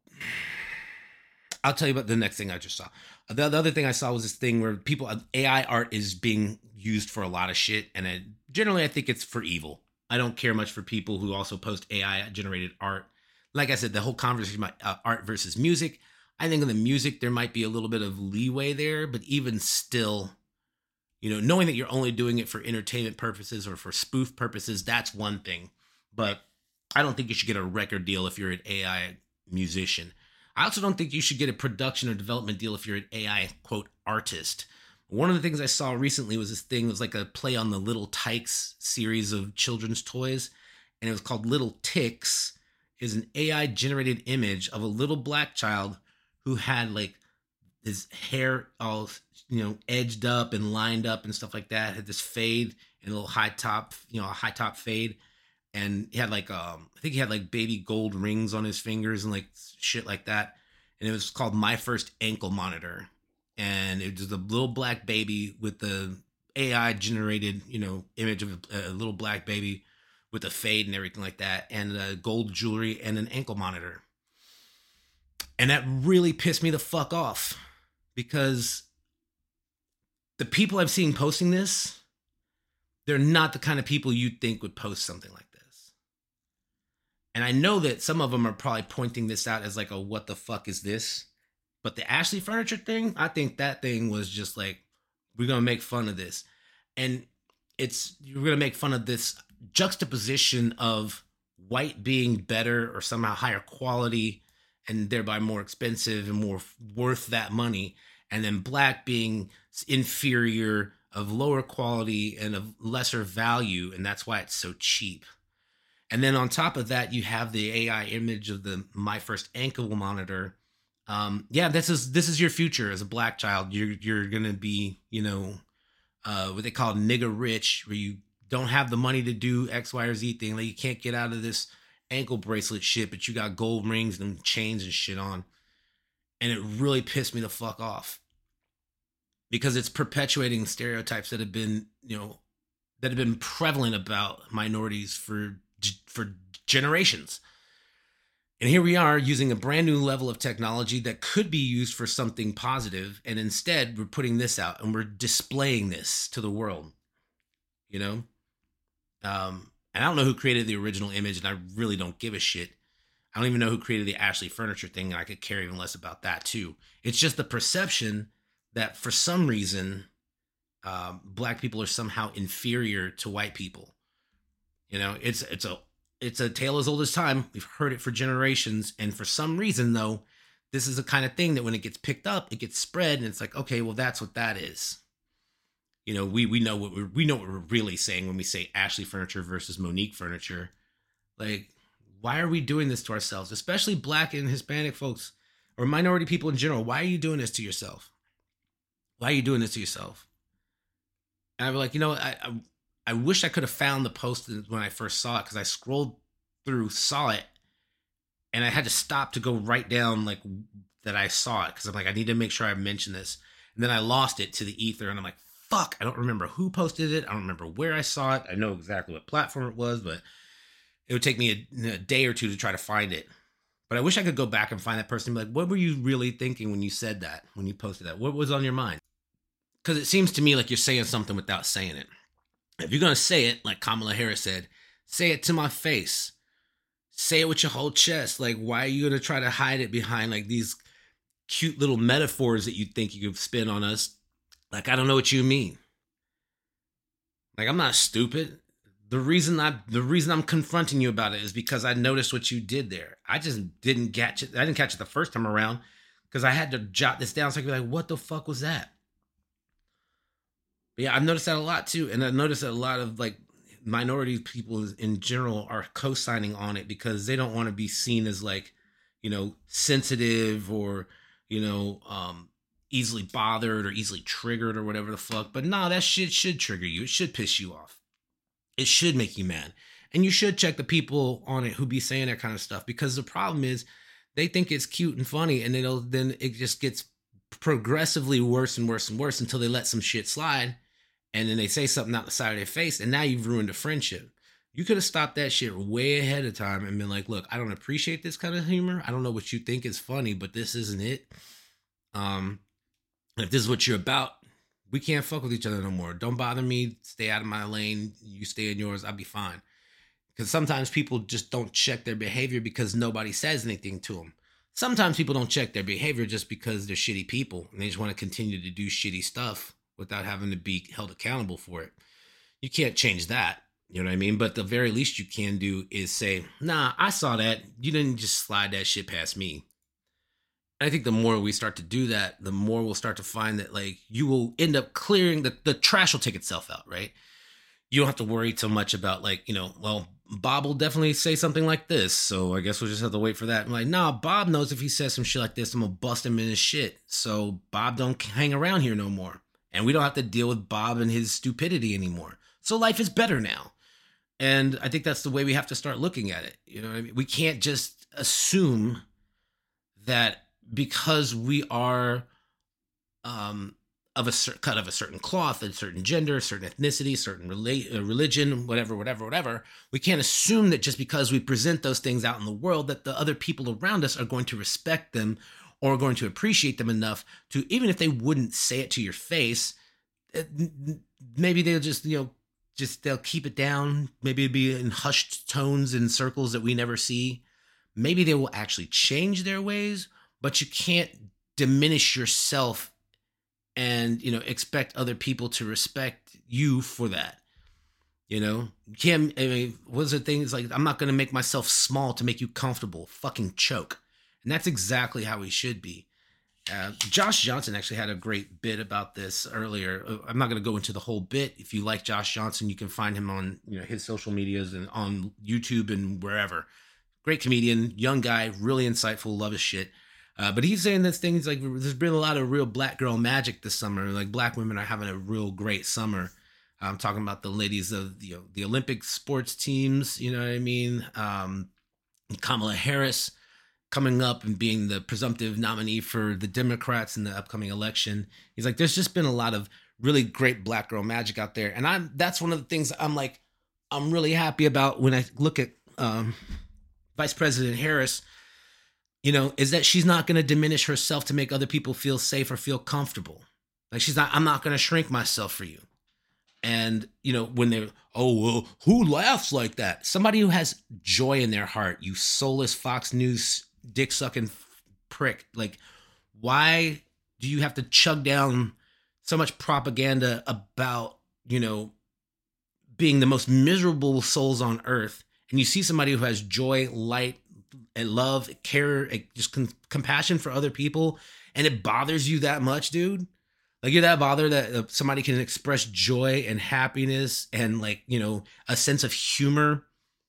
Speaker 1: I'll tell you about the next thing I just saw. The other thing I saw was this thing where AI art is being used for a lot of shit. And generally, I think it's for evil. I don't care much for people who also post AI generated art. Like I said, the whole conversation about art versus music. I think in the music, there might be a little bit of leeway there. But even still, knowing that you're only doing it for entertainment purposes or for spoof purposes, that's one thing. But I don't think you should get a record deal if you're an AI musician. I also don't think you should get a production or development deal if you're an AI, quote, artist. One of the things I saw recently was this thing. It was like a play on the Little Tikes series of children's toys. And it was called Little Ticks. Is an AI generated image of a little black child who had like his hair all, edged up and lined up and stuff like that. Had this fade and a little high top, a high top fade. And he had like, I think he had like baby gold rings on his fingers and like shit like that. And it was called My First Ankle Monitor. And it was a little black baby with the AI generated, image of a little black baby with a fade and everything like that. And gold jewelry and an ankle monitor. And that really pissed me the fuck off because the people I've seen posting this, they're not the kind of people you'd think would post something like this. And I know that some of them are probably pointing this out as like a what the fuck is this? But the Ashley furniture thing, I think that thing was just like, we're going to make fun of this. And we're going to make fun of this juxtaposition of white being better or somehow higher quality and thereby more expensive and more worth that money. And then black being inferior, of lower quality and of lesser value. And that's why it's so cheap. And then on top of that, you have the AI image of the My First Ankle Monitor. Yeah, this is your future as a black child. You're gonna be, what they call nigger rich, where you don't have the money to do X, Y, or Z thing. Like you can't get out of this ankle bracelet shit, but you got gold rings and chains and shit on. And it really pissed me the fuck off because it's perpetuating stereotypes that have been, prevalent about minorities for generations. And here we are using a brand new level of technology that could be used for something positive, and instead we're putting this out and we're displaying this to the world, you know? And I don't know who created the original image, and I really don't give a shit. I don't even know who created the Ashley Furniture thing, and I could care even less about that too. It's just the perception that for some reason, black people are somehow inferior to white people. You know, it's a tale as old as time. We've heard it for generations, and for some reason, though, this is the kind of thing that when it gets picked up, it gets spread, and it's like, okay, well, that's what that is. You know, we know what we're really saying when we say Ashley Furniture versus Monique Furniture. Like, why are we doing this to ourselves, especially black and Hispanic folks or minority people in general? Why are you doing this to yourself? Why are you doing this to yourself? And I'm like, I wish I could have found the post when I first saw it, because I scrolled through, saw it, and I had to stop to go write down like that I saw it, because I'm like, I need to make sure I mention this. And then I lost it to the ether, and I'm like, fuck, I don't remember who posted it. I don't remember where I saw it. I know exactly what platform it was, but it would take me a day or two to try to find it. But I wish I could go back and find that person and be like, what were you really thinking when you said that, when you posted that? What was on your mind? Because it seems to me like you're saying something without saying it. If you're going to say it, like Kamala Harris said, say it to my face. Say it with your whole chest. Like, why are you going to try to hide it behind like these cute little metaphors that you think you could spin on us? Like, I don't know what you mean. Like, I'm not stupid. The reason I'm confronting you about it is because I noticed what you did there. I just didn't catch it. I didn't catch it the first time around because I had to jot this down so I could be like, what the fuck was that? But yeah, I've noticed that a lot too. And I've noticed that a lot of like minority people in general are co-signing on it because they don't want to be seen as like, sensitive or, easily bothered or easily triggered or whatever the fuck. But nah, that shit should trigger you. It should piss you off. It should make you mad. And you should check the people on it who be saying that kind of stuff, because the problem is they think it's cute and funny, and then it just gets progressively worse and worse and worse until they let some shit slide, and then they say something out the side of their face, and now you've ruined a friendship. You could have stopped that shit way ahead of time and been like, look, I don't appreciate this kind of humor. I don't know what you think is funny, but this isn't it. If this is what you're about, we can't fuck with each other no more. Don't bother me. Stay out of my lane. You stay in yours. I'll be fine. Because sometimes people just don't check their behavior because nobody says anything to them. Sometimes people don't check their behavior just because they're shitty people and they just want to continue to do shitty stuff without having to be held accountable for it. You can't change that. You know what I mean? But the very least you can do is say, nah, I saw that. You didn't just slide that shit past me. I think the more we start to do that, the more we'll start to find that like you will end up clearing the trash will take itself out, right? You don't have to worry too much about like, well, Bob will definitely say something like this. So I guess we'll just have to wait for that. I'm like, nah, Bob knows if he says some shit like this, I'm going to bust him in his shit. So Bob don't hang around here no more. And we don't have to deal with Bob and his stupidity anymore. So life is better now. And I think that's the way we have to start looking at it. You know what I mean? We can't just assume that because we are of a cut of a certain cloth, a certain gender, a certain ethnicity, certain religion, whatever, we can't assume that just because we present those things out in the world that the other people around us are going to respect them or going to appreciate them enough to, even if they wouldn't say it to your face, maybe they'll just, they'll keep it down. Maybe it'd be in hushed tones in circles that we never see. Maybe they will actually change their ways, but you can't diminish yourself and, expect other people to respect you for that. You can't, what's the thing? It's like, I'm not going to make myself small to make you comfortable. Fucking choke. And that's exactly how we should be. Josh Johnson actually had a great bit about this earlier. I'm not going to go into the whole bit. If you like Josh Johnson, you can find him on, his social medias and on YouTube and wherever. Great comedian, young guy, really insightful, love his shit. But he's saying this thing, he's like, there's been a lot of real black girl magic this summer. Like black women are having a real great summer. I'm talking about the ladies of the Olympic sports teams, you know what I mean? Kamala Harris coming up and being the presumptive nominee for the Democrats in the upcoming election. He's like, there's just been a lot of really great black girl magic out there. And that's one of the things I'm really happy about when I look at Vice President Harris is that she's not going to diminish herself to make other people feel safe or feel comfortable. Like I'm not going to shrink myself for you. And, when they're, oh, well, who laughs like that? Somebody who has joy in their heart, you soulless Fox News dick sucking prick. Like, why do you have to chug down so much propaganda about, being the most miserable souls on earth? And you see somebody who has joy, light, and love, care, just compassion for other people, and it bothers you that much, dude? Like, you're that bothered that somebody can express joy and happiness and, like, a sense of humor,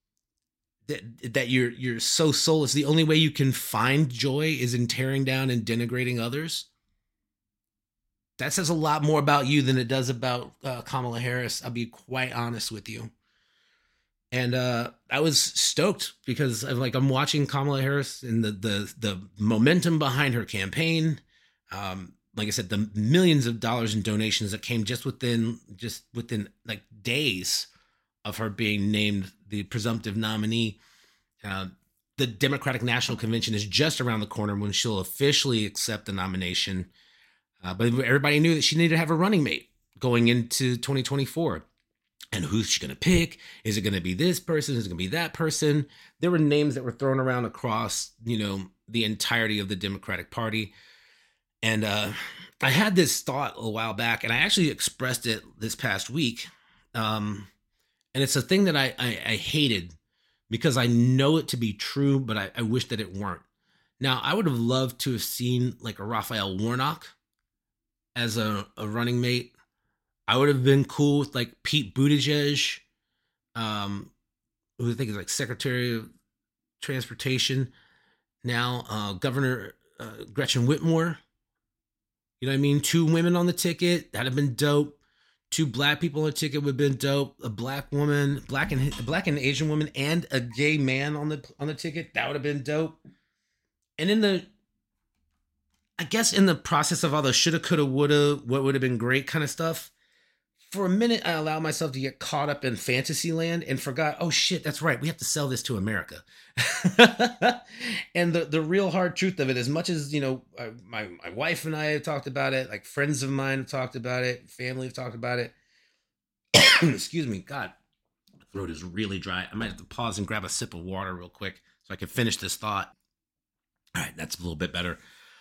Speaker 1: that you're so soulless. The only way you can find joy is in tearing down and denigrating others. That says a lot more about you than it does about Kamala Harris. I'll be quite honest with you. And I was stoked because I'm watching Kamala Harris and the momentum behind her campaign. Like I said, the millions of dollars in donations that came just within like days of her being named the presumptive nominee. The Democratic National Convention is just around the corner when she'll officially accept the nomination. But everybody knew that she needed to have a running mate going into 2024. And who's she going to pick? Is it going to be this person? Is it going to be that person? There were names that were thrown around across, the entirety of the Democratic Party. And I had this thought a while back, and I actually expressed it this past week. And it's a thing that I hated because I know it to be true, but I wish that it weren't. Now, I would have loved to have seen like a Raphael Warnock as a running mate. I would have been cool with like Pete Buttigieg, who I think is like Secretary of Transportation now, Governor Gretchen Whitmer. You know what I mean? 2 women on the ticket, that'd have been dope. 2 black people on the ticket would have been dope. A black woman, black and Asian woman, and a gay man on the ticket, that would have been dope. And in the process of all the shoulda, coulda, woulda, what would have been great kind of stuff, for a minute, I allowed myself to get caught up in fantasy land and forgot, oh shit, that's right, we have to sell this to America. And the real hard truth of it, as much as, my wife and I have talked about it, like friends of mine have talked about it, family have talked about it. Excuse me, God, my throat is really dry. I might have to pause and grab a sip of water real quick so I can finish this thought. All right, that's a little bit better.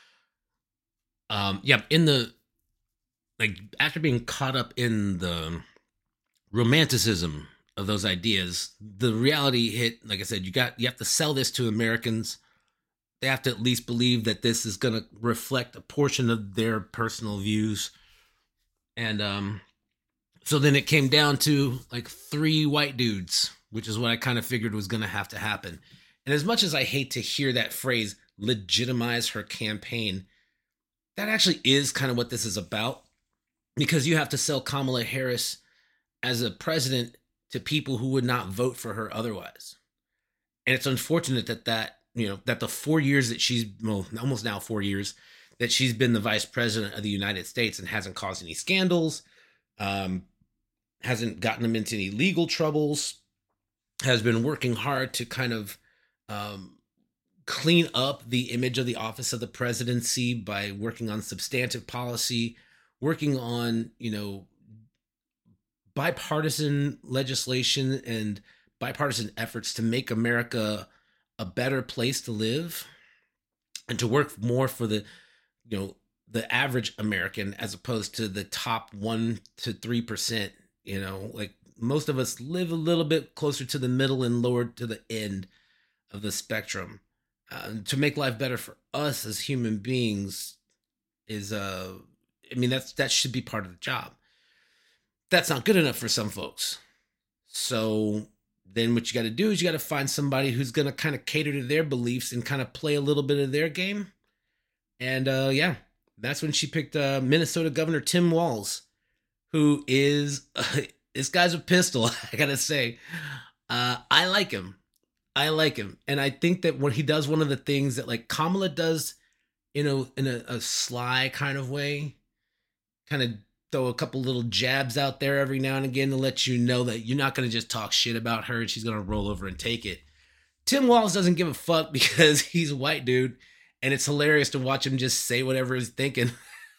Speaker 1: After being caught up in the romanticism of those ideas, the reality hit. Like I said, you have to sell this to Americans. They have to at least believe that this is going to reflect a portion of their personal views. And so then it came down to like 3 white dudes, which is what I kind of figured was going to have to happen. And as much as I hate to hear that phrase, legitimize her campaign, that actually is kind of what this is about. Because you have to sell Kamala Harris as a president to people who would not vote for her otherwise. And it's unfortunate that the 4 years that she's, almost now 4 years, that she's been the vice president of the United States and hasn't caused any scandals, hasn't gotten them into any legal troubles, has been working hard to kind of clean up the image of the office of the presidency by working on substantive policy, working on, bipartisan legislation and bipartisan efforts to make America a better place to live and to work more for the average American as opposed to the top 1 to 3%. Like most of us live a little bit closer to the middle and lower to the end of the spectrum. To make life better for us as human beings is that should be part of the job. That's not good enough for some folks. So then what you got to do is you got to find somebody who's going to kind of cater to their beliefs and kind of play a little bit of their game. And that's when she picked Minnesota Governor Tim Walz, who is, this guy's a pistol, I got to say. I like him. And I think that when he does one of the things that like Kamala does, in a sly kind of way, kind of throw a couple little jabs out there every now and again to let you know that you're not going to just talk shit about her and she's going to roll over and take it. Tim Walz doesn't give a fuck because he's a white dude, and it's hilarious to watch him just say whatever he's thinking.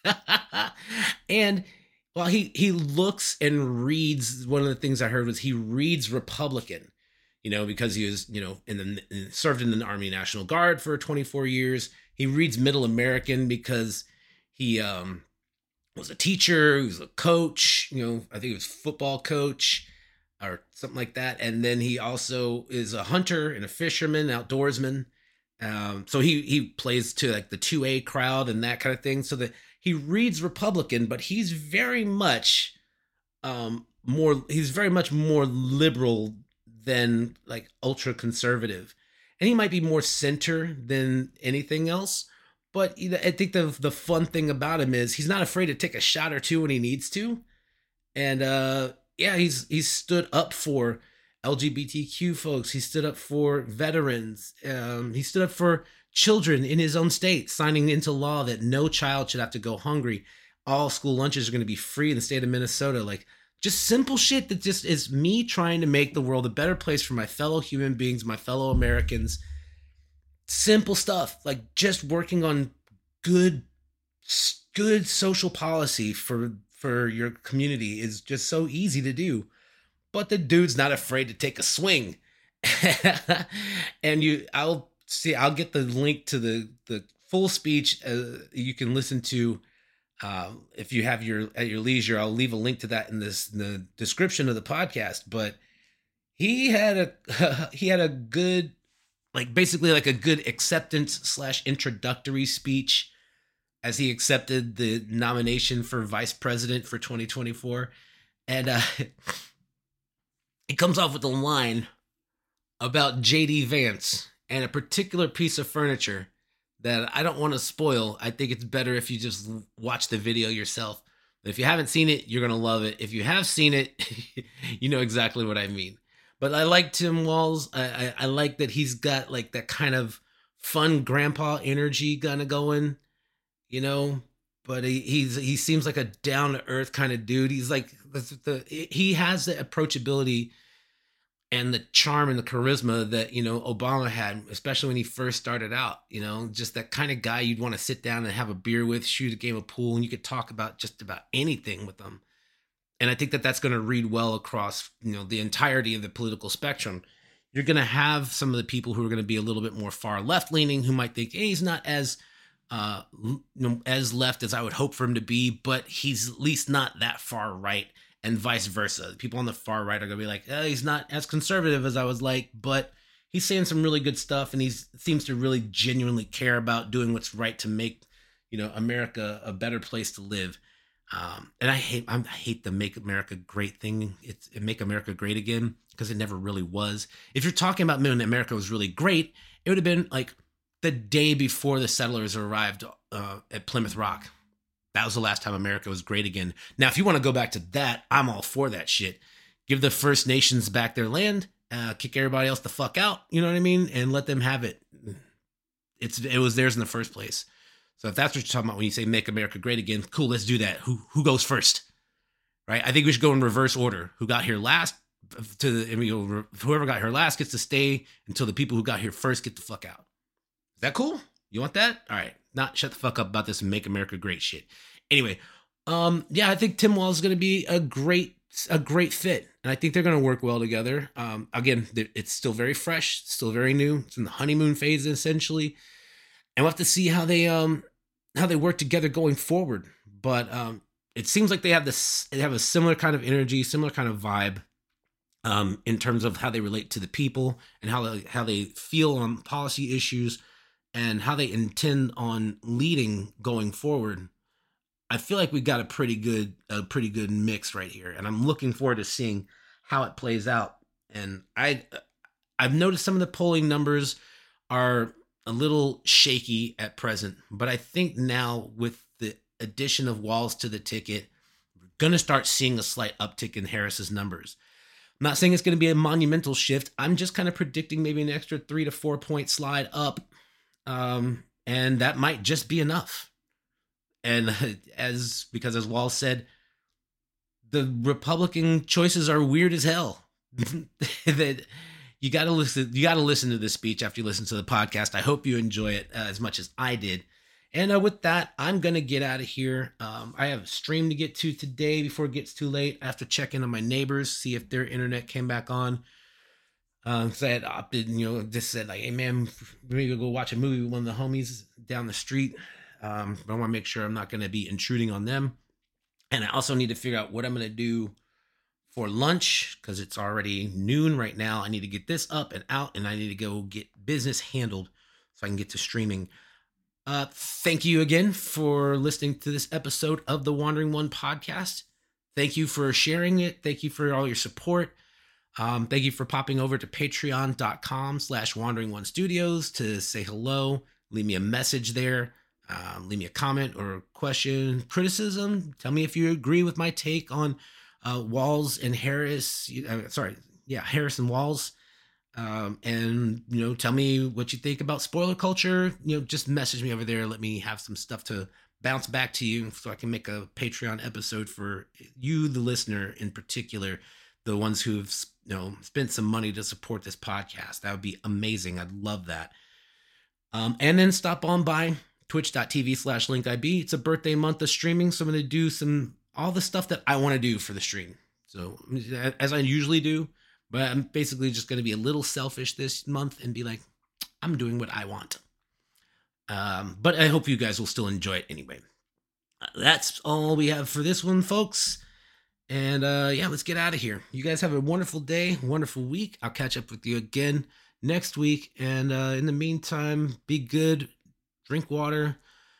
Speaker 1: And well, he looks and reads. One of the things I heard was he reads Republican, because he was served in the Army National Guard for 24 years. He reads Middle American because he was a teacher, he was a coach. I think he was a football coach or something like that. And then he also is a hunter and a fisherman, outdoorsman. So he plays to like the 2A crowd and that kind of thing. So that he reads Republican, but he's very much more liberal than like ultra conservative. And he might be more center than anything else. But I think the fun thing about him is he's not afraid to take a shot or two when he needs to. And he's stood up for LGBTQ folks. He stood up for veterans. He stood up for children in his own state, signing into law that no child should have to go hungry. All school lunches are going to be free in the state of Minnesota. Like, just simple shit that just is me trying to make the world a better place for my fellow human beings, my fellow Americans. Simple stuff, like just working on good social policy for your community is just so easy to do. But the dude's not afraid to take a swing. And I'll get the link to the full speech you can listen to if you have at your leisure. I'll leave a link to that in the description of the podcast. But he had a good, like basically like a good acceptance / introductory speech as he accepted the nomination for vice president for 2024. And he comes off with a line about JD Vance and a particular piece of furniture that I don't want to spoil. I think it's better if you just watch the video yourself. If you haven't seen it, you're going to love it. If you have seen it, you know exactly what I mean. But I like Tim Walz. I like that he's got like that kind of fun grandpa energy kind of going, but he seems like a down to earth kind of dude. He's like he has the approachability and the charm and the charisma that, Obama had, especially when he first started out, just that kind of guy you'd want to sit down and have a beer with, shoot a game of pool, and you could talk about just about anything with them. And I think that that's going to read well across, the entirety of the political spectrum. You're going to have some of the people who are going to be a little bit more far left leaning, who might think, hey, he's not as left as I would hope for him to be, but he's at least not that far right, and vice versa. People on the far right are going to be like, he's not as conservative as I was like, but he's saying some really good stuff, and he seems to really genuinely care about doing what's right to make, America a better place to live. And I hate the Make America Great thing. It's Make America Great Again, because it never really was. If you're talking about when America was really great, it would have been like the day before the settlers arrived at Plymouth Rock. That was the last time America was great again. Now, if you want to go back to that, I'm all for that shit. Give the First Nations back their land, kick everybody else the fuck out, you know what I mean? And let them have it. It was theirs in the first place. So if that's what you're talking about when you say Make America Great Again, cool, let's do that. Who goes first? Right? I think we should go in reverse order. Who got here last? Whoever got here last gets to stay until the people who got here first get the fuck out. Is that cool? You want that? All right. Not shut the fuck up about this Make America Great shit. Anyway, I think Tim Walz is going to be a great fit, and I think they're going to work well together. Again, it's still very fresh, still very new. It's in the honeymoon phase essentially, and we'll have to see how they work together going forward. But it seems like they have a similar kind of energy, similar kind of vibe, in terms of how they relate to the people and how they feel on policy issues and how they intend on leading going forward. I feel like we got a pretty good mix right here, and I'm looking forward to seeing how it plays out. And I've noticed some of the polling numbers are a little shaky at present, but I think now with the addition of Walz to the ticket, we're going to start seeing a slight uptick in Harris's numbers. I'm not saying it's going to be a monumental shift. I'm just kind of predicting maybe an extra 3 to 4 point slide up. And that might just be enough. And because as Walz said, the Republican choices are weird as hell. That, you got to listen. You got to listen to this speech after you listen to the podcast. I hope you enjoy it as much as I did. And with that, I'm gonna get out of here. I have a stream to get to today before it gets too late. I have to check in on my neighbors, see if their internet came back on. So I had opted, just said like, "Hey man, we're gonna go watch a movie with one of the homies down the street." But I want to make sure I'm not gonna be intruding on them. And I also need to figure out what I'm gonna do for lunch because it's already noon right now. I need to get this up and out, and I need to go get business handled so I can get to streaming. Thank you again for listening to this episode of the Wandering One podcast. Thank you for sharing it. Thank you for all your support. Thank you for popping over to patreon.com/Wandering One Studios to say hello. Leave me a message there. Leave me a comment or question, criticism. Tell me if you agree with my take on Walls and Harris. Harris and Walls. And tell me what you think about spoiler culture. Just message me over there. Let me have some stuff to bounce back to you so I can make a Patreon episode for you, the listener in particular, the ones who've spent some money to support this podcast. That would be amazing. I'd love that. And then stop on by twitch.tv/linkib. It's a birthday month of streaming, so I'm going to do all the stuff that I want to do for the stream. So as I usually do, but I'm basically just going to be a little selfish this month and be like, I'm doing what I want. But I hope you guys will still enjoy it anyway. That's all we have for this one, folks. And let's get out of here. You guys have a wonderful day, wonderful week. I'll catch up with you again next week. And in the meantime, be good, drink water,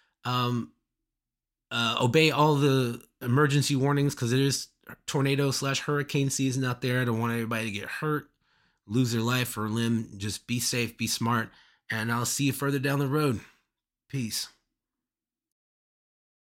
Speaker 1: obey all the emergency warnings because it is tornado/hurricane season out there. I don't want everybody to get hurt, lose their life or limb. Just be safe, be smart, and I'll see you further down the road. Peace.